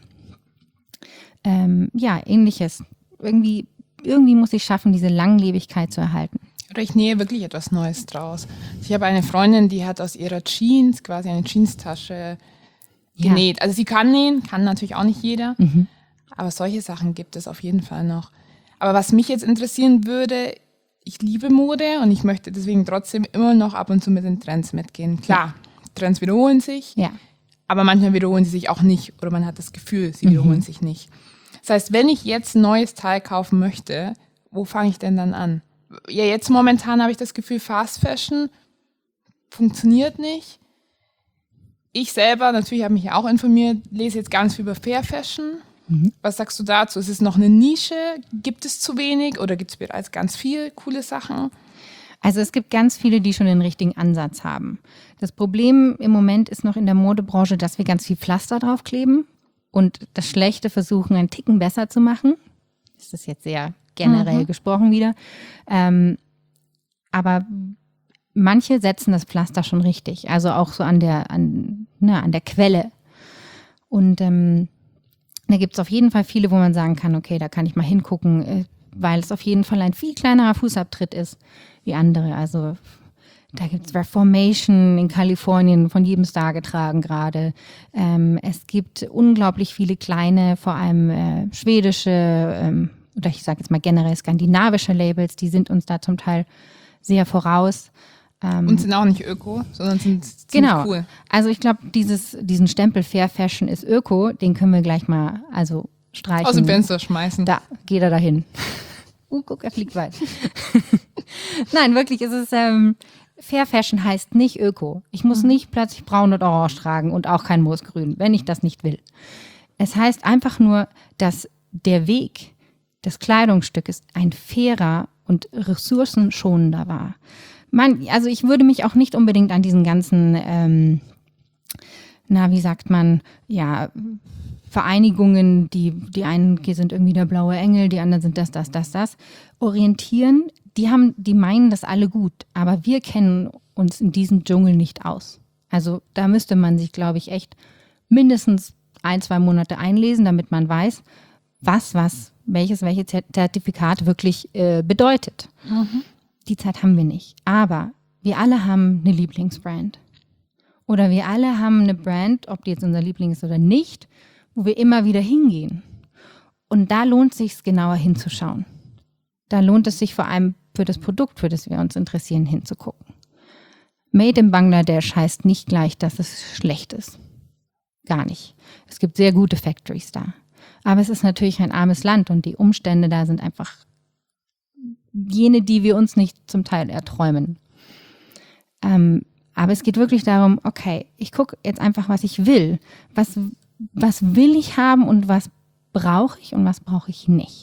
ähnliches. Irgendwie muss ich schaffen, diese Langlebigkeit zu erhalten. Oder ich nähe wirklich etwas Neues draus. Ich habe eine Freundin, die hat aus ihrer Jeans quasi eine Jeanstasche genäht. Ja. Also sie kann nähen, kann natürlich auch nicht jeder. Aber solche Sachen gibt es auf jeden Fall noch. Aber was mich jetzt interessieren würde, ich liebe Mode und ich möchte deswegen trotzdem immer noch ab und zu mit den Trends mitgehen. Klar, Trends wiederholen sich, aber manchmal wiederholen sie sich auch nicht oder man hat das Gefühl, sie wiederholen sich nicht. Das heißt, wenn ich jetzt ein neues Teil kaufen möchte, wo fange ich denn dann an? Ja, jetzt momentan habe ich das Gefühl, Fast Fashion funktioniert nicht. Ich selber, natürlich habe mich ja auch informiert, lese jetzt ganz viel über Fair Fashion. Was sagst du dazu? Ist es noch eine Nische? Gibt es zu wenig oder gibt es bereits ganz viel coole Sachen? Also es gibt ganz viele, die schon den richtigen Ansatz haben. Das Problem im Moment ist noch in der Modebranche, dass wir ganz viel Pflaster draufkleben und das Schlechte versuchen, einen Ticken besser zu machen. Das ist jetzt sehr generell gesprochen wieder. Aber manche setzen das Pflaster schon richtig, also auch so an der Quelle. Und da gibt es auf jeden Fall viele, wo man sagen kann, okay, da kann ich mal hingucken, weil es auf jeden Fall ein viel kleinerer Fußabtritt ist wie andere. Also da gibt es Reformation in Kalifornien, von jedem Star getragen gerade. Es gibt unglaublich viele kleine, vor allem schwedische oder ich sage jetzt mal generell skandinavische Labels, die sind uns da zum Teil sehr voraus. Und sind auch nicht öko, sondern sind ziemlich cool. Also ich glaube, diesen Stempel Fair Fashion ist öko, den können wir gleich mal streichen. Aus dem Fenster schmeißen. Da, geht er dahin. Guck, er fliegt weit. Nein, wirklich, Fair Fashion heißt nicht öko. Ich muss nicht plötzlich braun und orange tragen und auch kein Moosgrün, wenn ich das nicht will. Es heißt einfach nur, dass der Weg des Kleidungsstückes ein fairer und ressourcenschonender war. Also ich würde mich auch nicht unbedingt an diesen ganzen, Vereinigungen, die einen sind irgendwie der blaue Engel, die anderen sind das, orientieren. Die meinen das alle gut, aber wir kennen uns in diesem Dschungel nicht aus. Also da müsste man sich, glaube ich, echt mindestens 1-2 Monate einlesen, damit man weiß, welches Zertifikat wirklich bedeutet. Die Zeit haben wir nicht. Aber wir alle haben eine Lieblingsbrand. Oder wir alle haben eine Brand, ob die jetzt unser Liebling ist oder nicht, wo wir immer wieder hingehen. Und da lohnt es sich, genauer hinzuschauen. Da lohnt es sich vor allem für das Produkt, für das wir uns interessieren, hinzugucken. Made in Bangladesch heißt nicht gleich, dass es schlecht ist. Gar nicht. Es gibt sehr gute Factories da. Aber es ist natürlich ein armes Land und die Umstände da sind einfach jene, die wir uns nicht zum Teil erträumen. Aber es geht wirklich darum, okay, ich gucke jetzt einfach, was ich will. Was will ich haben und was brauche ich und was brauche ich nicht.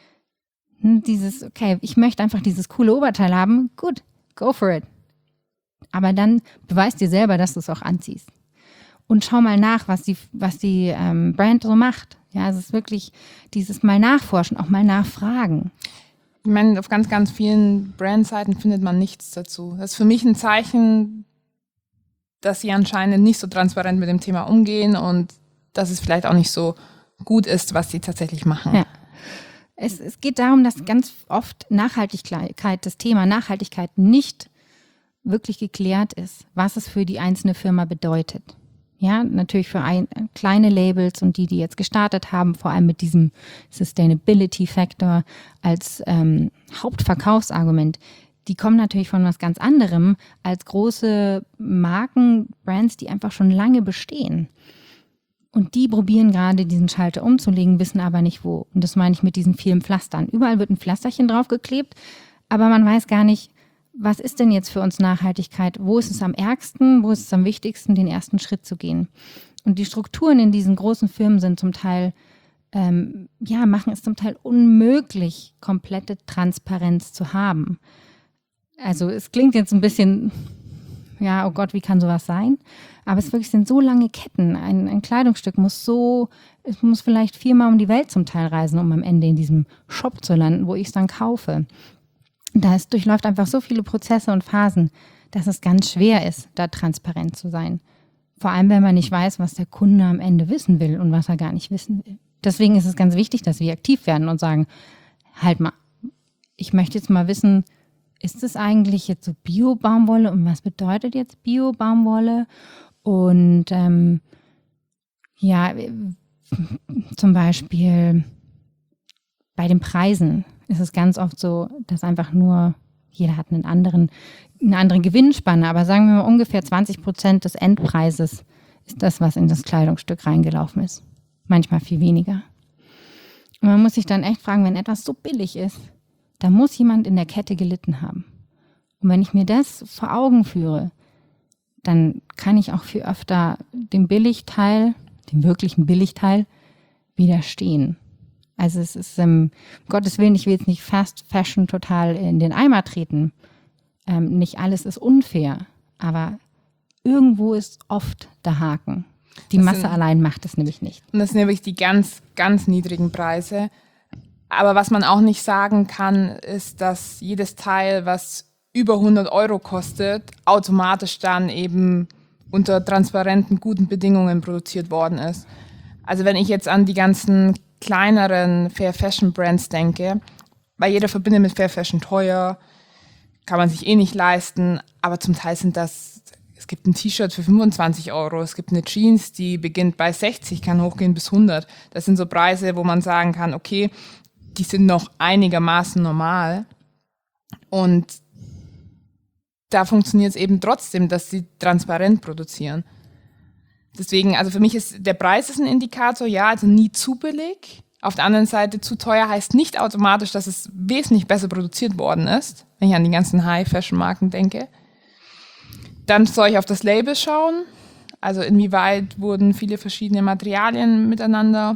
Okay, ich möchte einfach dieses coole Oberteil haben. Gut, go for it. Aber dann beweis dir selber, dass du es auch anziehst. Und schau mal nach, was die Brand so macht. Ja, es ist wirklich dieses mal nachforschen, auch mal nachfragen. Ich meine, auf ganz, ganz vielen Brandseiten findet man nichts dazu. Das ist für mich ein Zeichen, dass sie anscheinend nicht so transparent mit dem Thema umgehen und dass es vielleicht auch nicht so gut ist, was sie tatsächlich machen. Ja. Es geht darum, dass ganz oft das Thema Nachhaltigkeit nicht wirklich geklärt ist, was es für die einzelne Firma bedeutet. Ja, natürlich für kleine Labels und die jetzt gestartet haben, vor allem mit diesem Sustainability-Factor als Hauptverkaufsargument. Die kommen natürlich von was ganz anderem als große Marken, Brands, die einfach schon lange bestehen. Und die probieren gerade, diesen Schalter umzulegen, wissen aber nicht wo. Und das meine ich mit diesen vielen Pflastern. Überall wird ein Pflasterchen draufgeklebt, aber man weiß gar nicht, was ist denn jetzt für uns Nachhaltigkeit? Wo ist es am ärgsten? Wo ist es am wichtigsten, den ersten Schritt zu gehen? Und die Strukturen in diesen großen Firmen sind zum Teil, machen es zum Teil unmöglich, komplette Transparenz zu haben. Also es klingt jetzt ein bisschen, ja, oh Gott, wie kann sowas sein? Aber es wirklich sind so lange Ketten. Ein Kleidungsstück muss vielleicht 4-mal um die Welt zum Teil reisen, um am Ende in diesem Shop zu landen, wo ich es dann kaufe. Es durchläuft einfach so viele Prozesse und Phasen, dass es ganz schwer ist, da transparent zu sein. Vor allem, wenn man nicht weiß, was der Kunde am Ende wissen will und was er gar nicht wissen will. Deswegen ist es ganz wichtig, dass wir aktiv werden und sagen, halt mal, ich möchte jetzt mal wissen, ist es eigentlich jetzt so Bio-Baumwolle und was bedeutet jetzt Bio-Baumwolle? Und zum Beispiel bei den Preisen ist es ganz oft so, dass einfach nur, jeder hat eine andere Gewinnspanne, aber sagen wir mal ungefähr 20% des Endpreises ist das, was in das Kleidungsstück reingelaufen ist. Manchmal viel weniger. Und man muss sich dann echt fragen, wenn etwas so billig ist, da muss jemand in der Kette gelitten haben. Und wenn ich mir das vor Augen führe, dann kann ich auch viel öfter dem wirklichen Billigteil, widerstehen. Also es ist, um Gottes Willen, ich will jetzt nicht Fast Fashion total in den Eimer treten. Nicht alles ist unfair, aber irgendwo ist oft der Haken. Die Masse allein macht es nämlich nicht. Und das sind nämlich die ganz, ganz niedrigen Preise. Aber was man auch nicht sagen kann, ist, dass jedes Teil, was über 100 Euro kostet, automatisch dann eben unter transparenten, guten Bedingungen produziert worden ist. Also wenn ich jetzt an die ganzen kleineren Fair Fashion Brands denke, weil jeder verbindet mit Fair Fashion teuer, kann man sich nicht leisten, aber zum Teil es gibt ein T-Shirt für 25 Euro, es gibt eine Jeans, die beginnt bei 60, kann hochgehen bis 100. Das sind so Preise, wo man sagen kann, okay, die sind noch einigermaßen normal und da funktioniert es eben trotzdem, dass sie transparent produzieren. Deswegen, also für mich ist der Preis ist ein Indikator, ja, also nie zu billig. Auf der anderen Seite, zu teuer heißt nicht automatisch, dass es wesentlich besser produziert worden ist, wenn ich an die ganzen High-Fashion-Marken denke. Dann soll ich auf das Label schauen, also inwieweit wurden viele verschiedene Materialien miteinander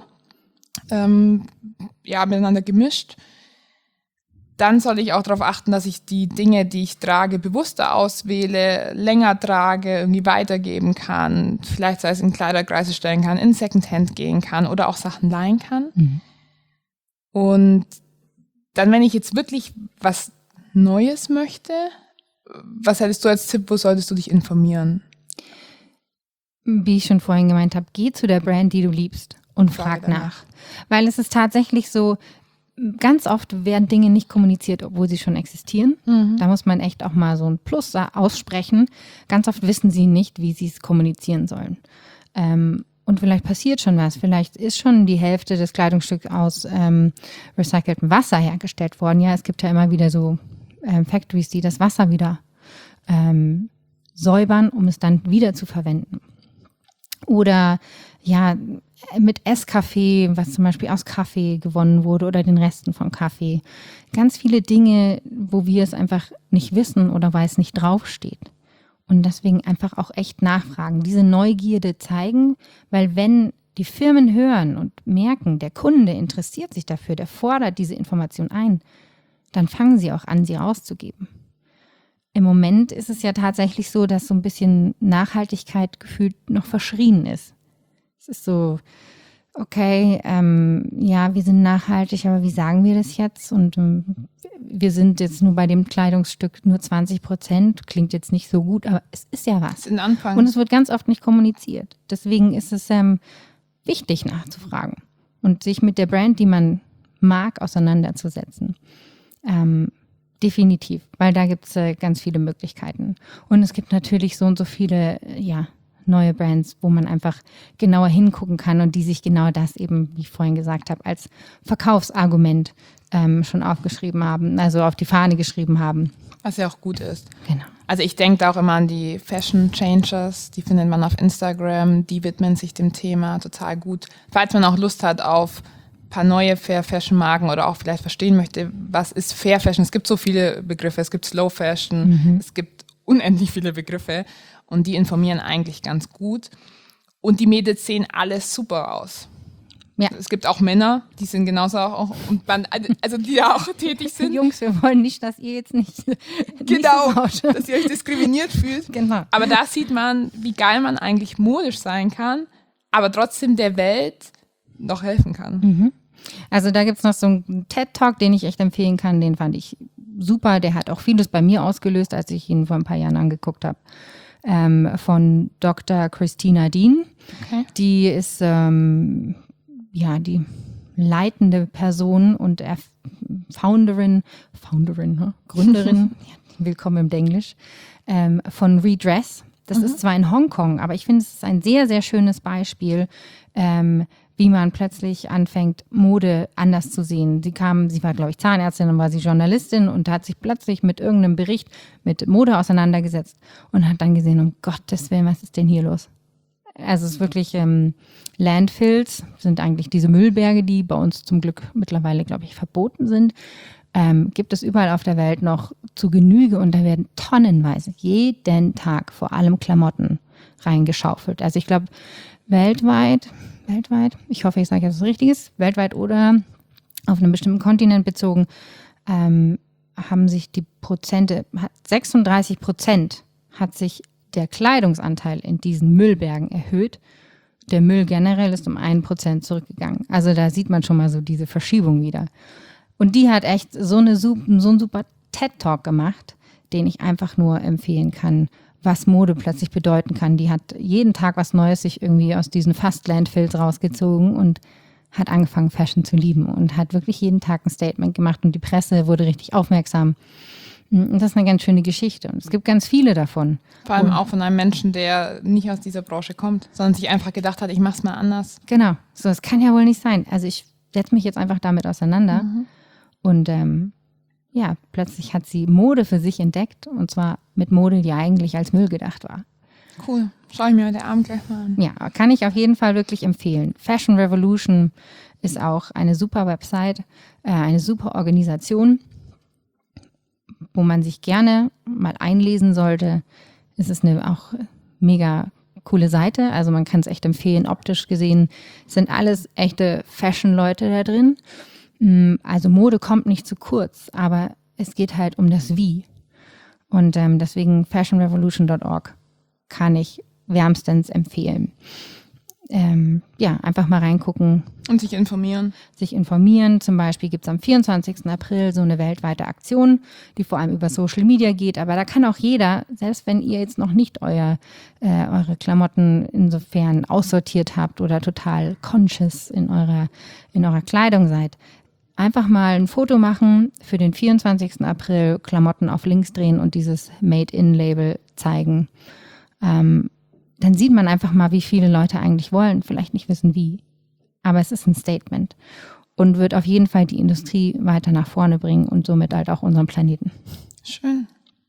gemischt. Dann soll ich auch darauf achten, dass ich die Dinge, die ich trage, bewusster auswähle, länger trage, irgendwie weitergeben kann, vielleicht sei es in Kleiderkreise stellen kann, in Secondhand gehen kann oder auch Sachen leihen kann. Mhm. Und dann, wenn ich jetzt wirklich was Neues möchte, was hättest du als Tipp, wo solltest du dich informieren? Wie ich schon vorhin gemeint habe, geh zu der Brand, die du liebst und frag nach. Weil es ist tatsächlich so, ganz oft werden Dinge nicht kommuniziert, obwohl sie schon existieren. Mhm. Da muss man echt auch mal so ein Plus aussprechen. Ganz oft wissen sie nicht, wie sie es kommunizieren sollen. Und und vielleicht passiert schon was. Vielleicht ist schon die Hälfte des Kleidungsstücks aus recyceltem Wasser hergestellt worden. Ja, es gibt ja immer wieder so Factories, die das Wasser wieder säubern, um es dann wieder zu verwenden. Oder ja, mit Esskaffee, was zum Beispiel aus Kaffee gewonnen wurde oder den Resten von Kaffee. Ganz viele Dinge, wo wir es einfach nicht wissen oder weil es nicht draufsteht. Und deswegen einfach auch echt nachfragen, diese Neugierde zeigen, weil wenn die Firmen hören und merken, der Kunde interessiert sich dafür, der fordert diese Information ein, dann fangen sie auch an, sie rauszugeben. Im Moment ist es ja tatsächlich so, dass so ein bisschen Nachhaltigkeit gefühlt noch verschrien ist. Es ist so, okay, ja, wir sind nachhaltig, aber wie sagen wir das jetzt? Und wir sind jetzt nur bei dem Kleidungsstück nur 20%, klingt jetzt nicht so gut, aber es ist ja was. Das ist ein Anfang. Und es wird ganz oft nicht kommuniziert. Deswegen ist es wichtig nachzufragen und sich mit der Brand, die man mag, auseinanderzusetzen. Definitiv, weil da gibt es ganz viele Möglichkeiten. Und es gibt natürlich so und so viele, neue Brands, wo man einfach genauer hingucken kann und die sich genau das eben, wie ich vorhin gesagt habe, als Verkaufsargument schon aufgeschrieben haben, also auf die Fahne geschrieben haben. Was ja auch gut ist. Genau. Also ich denke da auch immer an die Fashion Changers, die findet man auf Instagram, die widmen sich dem Thema total gut. Falls man auch Lust hat auf ein paar neue Fair Fashion Marken oder auch vielleicht verstehen möchte, was ist Fair Fashion? Es gibt so viele Begriffe, es gibt Slow Fashion, es gibt unendlich viele Begriffe. Und die informieren eigentlich ganz gut. Und die Mädels sehen alles super aus. Ja. Es gibt auch Männer, die sind genauso auch, also die da auch tätig sind. Jungs, wir wollen nicht, dass ihr jetzt nicht Genau, nicht so dass ihr euch diskriminiert fühlt. Genau. Aber da sieht man, wie geil man eigentlich modisch sein kann, aber trotzdem der Welt noch helfen kann. Also da gibt es noch so einen TED-Talk, den ich echt empfehlen kann. Den fand ich super. Der hat auch vieles bei mir ausgelöst, als ich ihn vor ein paar Jahren angeguckt habe. Von Dr. Christina Dean. Okay. Die ist die leitende Person und Gründerin, willkommen im Denglisch, von Redress. Das ist zwar in Hongkong, aber ich finde, es ist ein sehr, sehr schönes Beispiel, wie man plötzlich anfängt, Mode anders zu sehen. Sie war, glaube ich, Zahnärztin, dann war sie Journalistin und hat sich plötzlich mit irgendeinem Bericht mit Mode auseinandergesetzt und hat dann gesehen, um Gottes Willen, was ist denn hier los? Also es ist wirklich Landfills, sind eigentlich diese Müllberge, die bei uns zum Glück mittlerweile, glaube ich, verboten sind. Gibt es überall auf der Welt noch zu Genüge und da werden tonnenweise jeden Tag vor allem Klamotten reingeschaufelt. Also ich glaube, weltweit, ich hoffe, ich sage jetzt was Richtiges, weltweit oder auf einem bestimmten Kontinent bezogen, haben sich die Prozente, 36% hat sich der Kleidungsanteil in diesen Müllbergen erhöht. Der Müll generell ist um 1% zurückgegangen. Also da sieht man schon mal so diese Verschiebung wieder. Und die hat echt so einen super TED-Talk gemacht, den ich einfach nur empfehlen kann, was Mode plötzlich bedeuten kann. Die hat jeden Tag was Neues sich irgendwie aus diesen Fast-Landfills rausgezogen und hat angefangen, Fashion zu lieben und hat wirklich jeden Tag ein Statement gemacht und die Presse wurde richtig aufmerksam. Und das ist eine ganz schöne Geschichte und es gibt ganz viele davon. Vor allem auch von einem Menschen, der nicht aus dieser Branche kommt, sondern sich einfach gedacht hat, ich mach's mal anders. Genau, so, das kann ja wohl nicht sein. Also ich setze mich jetzt einfach damit auseinander und plötzlich hat sie Mode für sich entdeckt und zwar mit Mode, die eigentlich als Müll gedacht war. Cool, schaue ich mir heute Abend gleich mal an. Ja, kann ich auf jeden Fall wirklich empfehlen. Fashion Revolution ist auch eine super Website, eine super Organisation, wo man sich gerne mal einlesen sollte. Es ist eine auch mega coole Seite, also man kann es echt empfehlen. Optisch gesehen sind alles echte Fashion-Leute da drin. Also Mode kommt nicht zu kurz, aber es geht halt um das Wie. Und deswegen fashionrevolution.org kann ich wärmstens empfehlen. Einfach mal reingucken. Und sich informieren. Zum Beispiel gibt es am 24. April so eine weltweite Aktion, die vor allem über Social Media geht. Aber da kann auch jeder, selbst wenn ihr jetzt noch nicht eure Klamotten insofern aussortiert habt oder total conscious in eurer Kleidung seid, einfach mal ein Foto machen für den 24. April, Klamotten auf links drehen und dieses Made-in-Label zeigen. dann sieht man einfach mal, wie viele Leute eigentlich wollen, vielleicht nicht wissen wie. Aber es ist ein Statement und wird auf jeden Fall die Industrie weiter nach vorne bringen und somit halt auch unseren Planeten. Schön.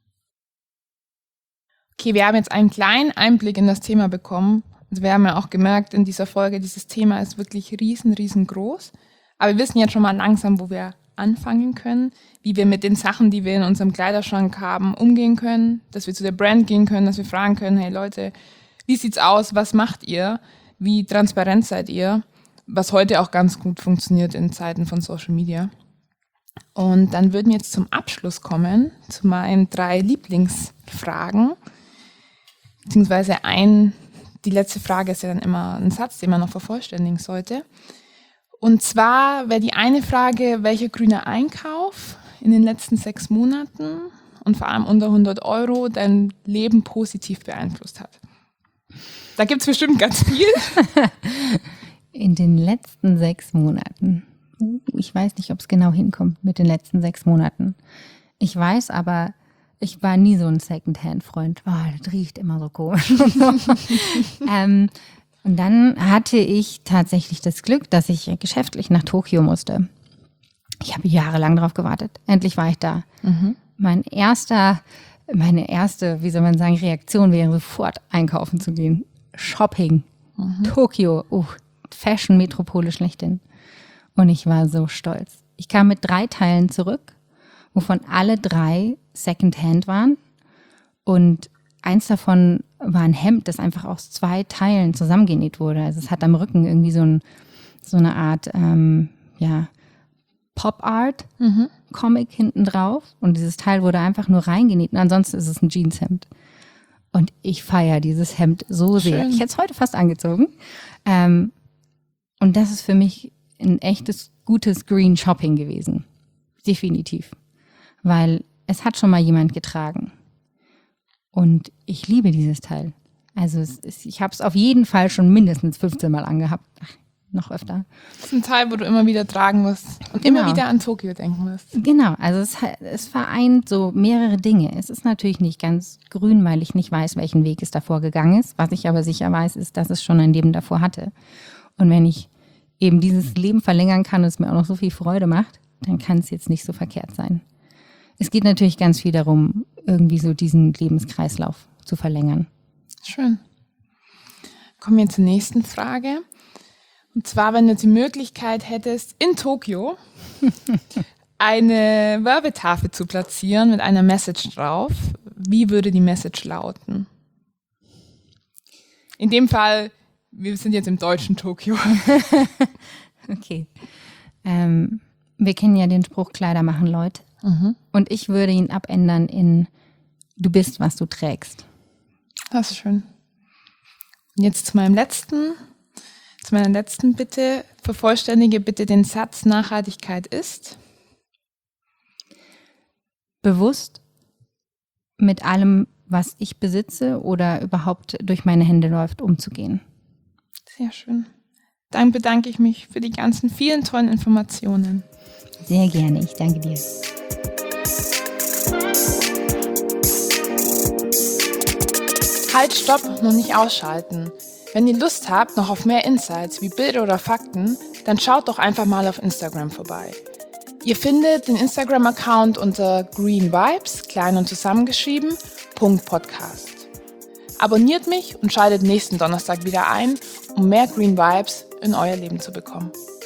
Okay, wir haben jetzt einen kleinen Einblick in das Thema bekommen. Also wir haben ja auch gemerkt in dieser Folge, dieses Thema ist wirklich riesengroß. Aber wir wissen jetzt schon mal langsam, wo wir anfangen können, wie wir mit den Sachen, die wir in unserem Kleiderschrank haben, umgehen können, dass wir zu der Brand gehen können, dass wir fragen können, hey Leute, wie sieht's aus, was macht ihr, wie transparent seid ihr, was heute auch ganz gut funktioniert in Zeiten von Social Media. Und dann würden wir jetzt zum Abschluss kommen, zu meinen 3 Lieblingsfragen, beziehungsweise die letzte Frage ist ja dann immer ein Satz, den man noch vervollständigen sollte. Und zwar wäre die eine Frage, welcher grüne Einkauf in den letzten 6 Monaten und vor allem unter 100 € dein Leben positiv beeinflusst hat. Da gibt's bestimmt ganz viel. In den letzten 6 Monaten. Ich weiß nicht, ob es genau hinkommt mit den letzten 6 Monaten. Ich weiß aber, ich war nie so ein Secondhand-Freund. Das riecht immer so komisch. Und dann hatte ich tatsächlich das Glück, dass ich geschäftlich nach Tokio musste. Ich habe jahrelang darauf gewartet. Endlich war ich da. Meine erste, wie soll man sagen, Reaktion wäre sofort einkaufen zu gehen. Shopping. Tokio. Fashion-Metropole schlechthin. Und ich war so stolz. Ich kam mit 3 Teilen zurück, wovon alle 3 Secondhand waren. Und eins davon war ein Hemd, das einfach aus 2 Teilen zusammengenäht wurde. Also es hat am Rücken irgendwie so eine Art Pop-Art-Comic hinten drauf. Und dieses Teil wurde einfach nur reingenäht. Und ansonsten ist es ein Jeanshemd. Und ich feiere dieses Hemd so sehr. Schön. Ich hätte es heute fast angezogen. Und das ist für mich ein echtes, gutes Green Shopping gewesen. Definitiv. Weil es hat schon mal jemand getragen. Und ich liebe dieses Teil. Also ich habe es auf jeden Fall schon mindestens 15 Mal angehabt. Ach, noch öfter. Das ist ein Teil, wo du immer wieder tragen musst und Genau. immer wieder an Tokio denken musst. Genau, also es vereint so mehrere Dinge. Es ist natürlich nicht ganz grün, weil ich nicht weiß, welchen Weg es davor gegangen ist. Was ich aber sicher weiß, ist, dass es schon ein Leben davor hatte. Und wenn ich eben dieses Leben verlängern kann und es mir auch noch so viel Freude macht, dann kann es jetzt nicht so verkehrt sein. Es geht natürlich ganz viel darum, irgendwie so diesen Lebenskreislauf zu verlängern. Schön. Kommen wir zur nächsten Frage. Und zwar, wenn du die Möglichkeit hättest, in Tokio eine Werbetafel zu platzieren mit einer Message drauf, wie würde die Message lauten? In dem Fall, wir sind jetzt im deutschen Tokio. Okay. Wir kennen ja den Spruch, Kleider machen Leute. Und ich würde ihn abändern in du bist, was du trägst. Das ist schön. Und jetzt zu meiner letzten Bitte. Vervollständige bitte den Satz, Nachhaltigkeit ist bewusst mit allem, was ich besitze oder überhaupt durch meine Hände läuft, umzugehen. Sehr schön. Dann bedanke ich mich für die ganzen vielen tollen Informationen. Sehr gerne, ich danke dir. Halt, stopp, noch nicht ausschalten. Wenn ihr Lust habt noch auf mehr Insights wie Bilder oder Fakten, dann schaut doch einfach mal auf Instagram vorbei. Ihr findet den Instagram-Account unter Green Vibes, klein und zusammengeschrieben, .podcast. Abonniert mich und schaltet nächsten Donnerstag wieder ein, um mehr Green Vibes in euer Leben zu bekommen.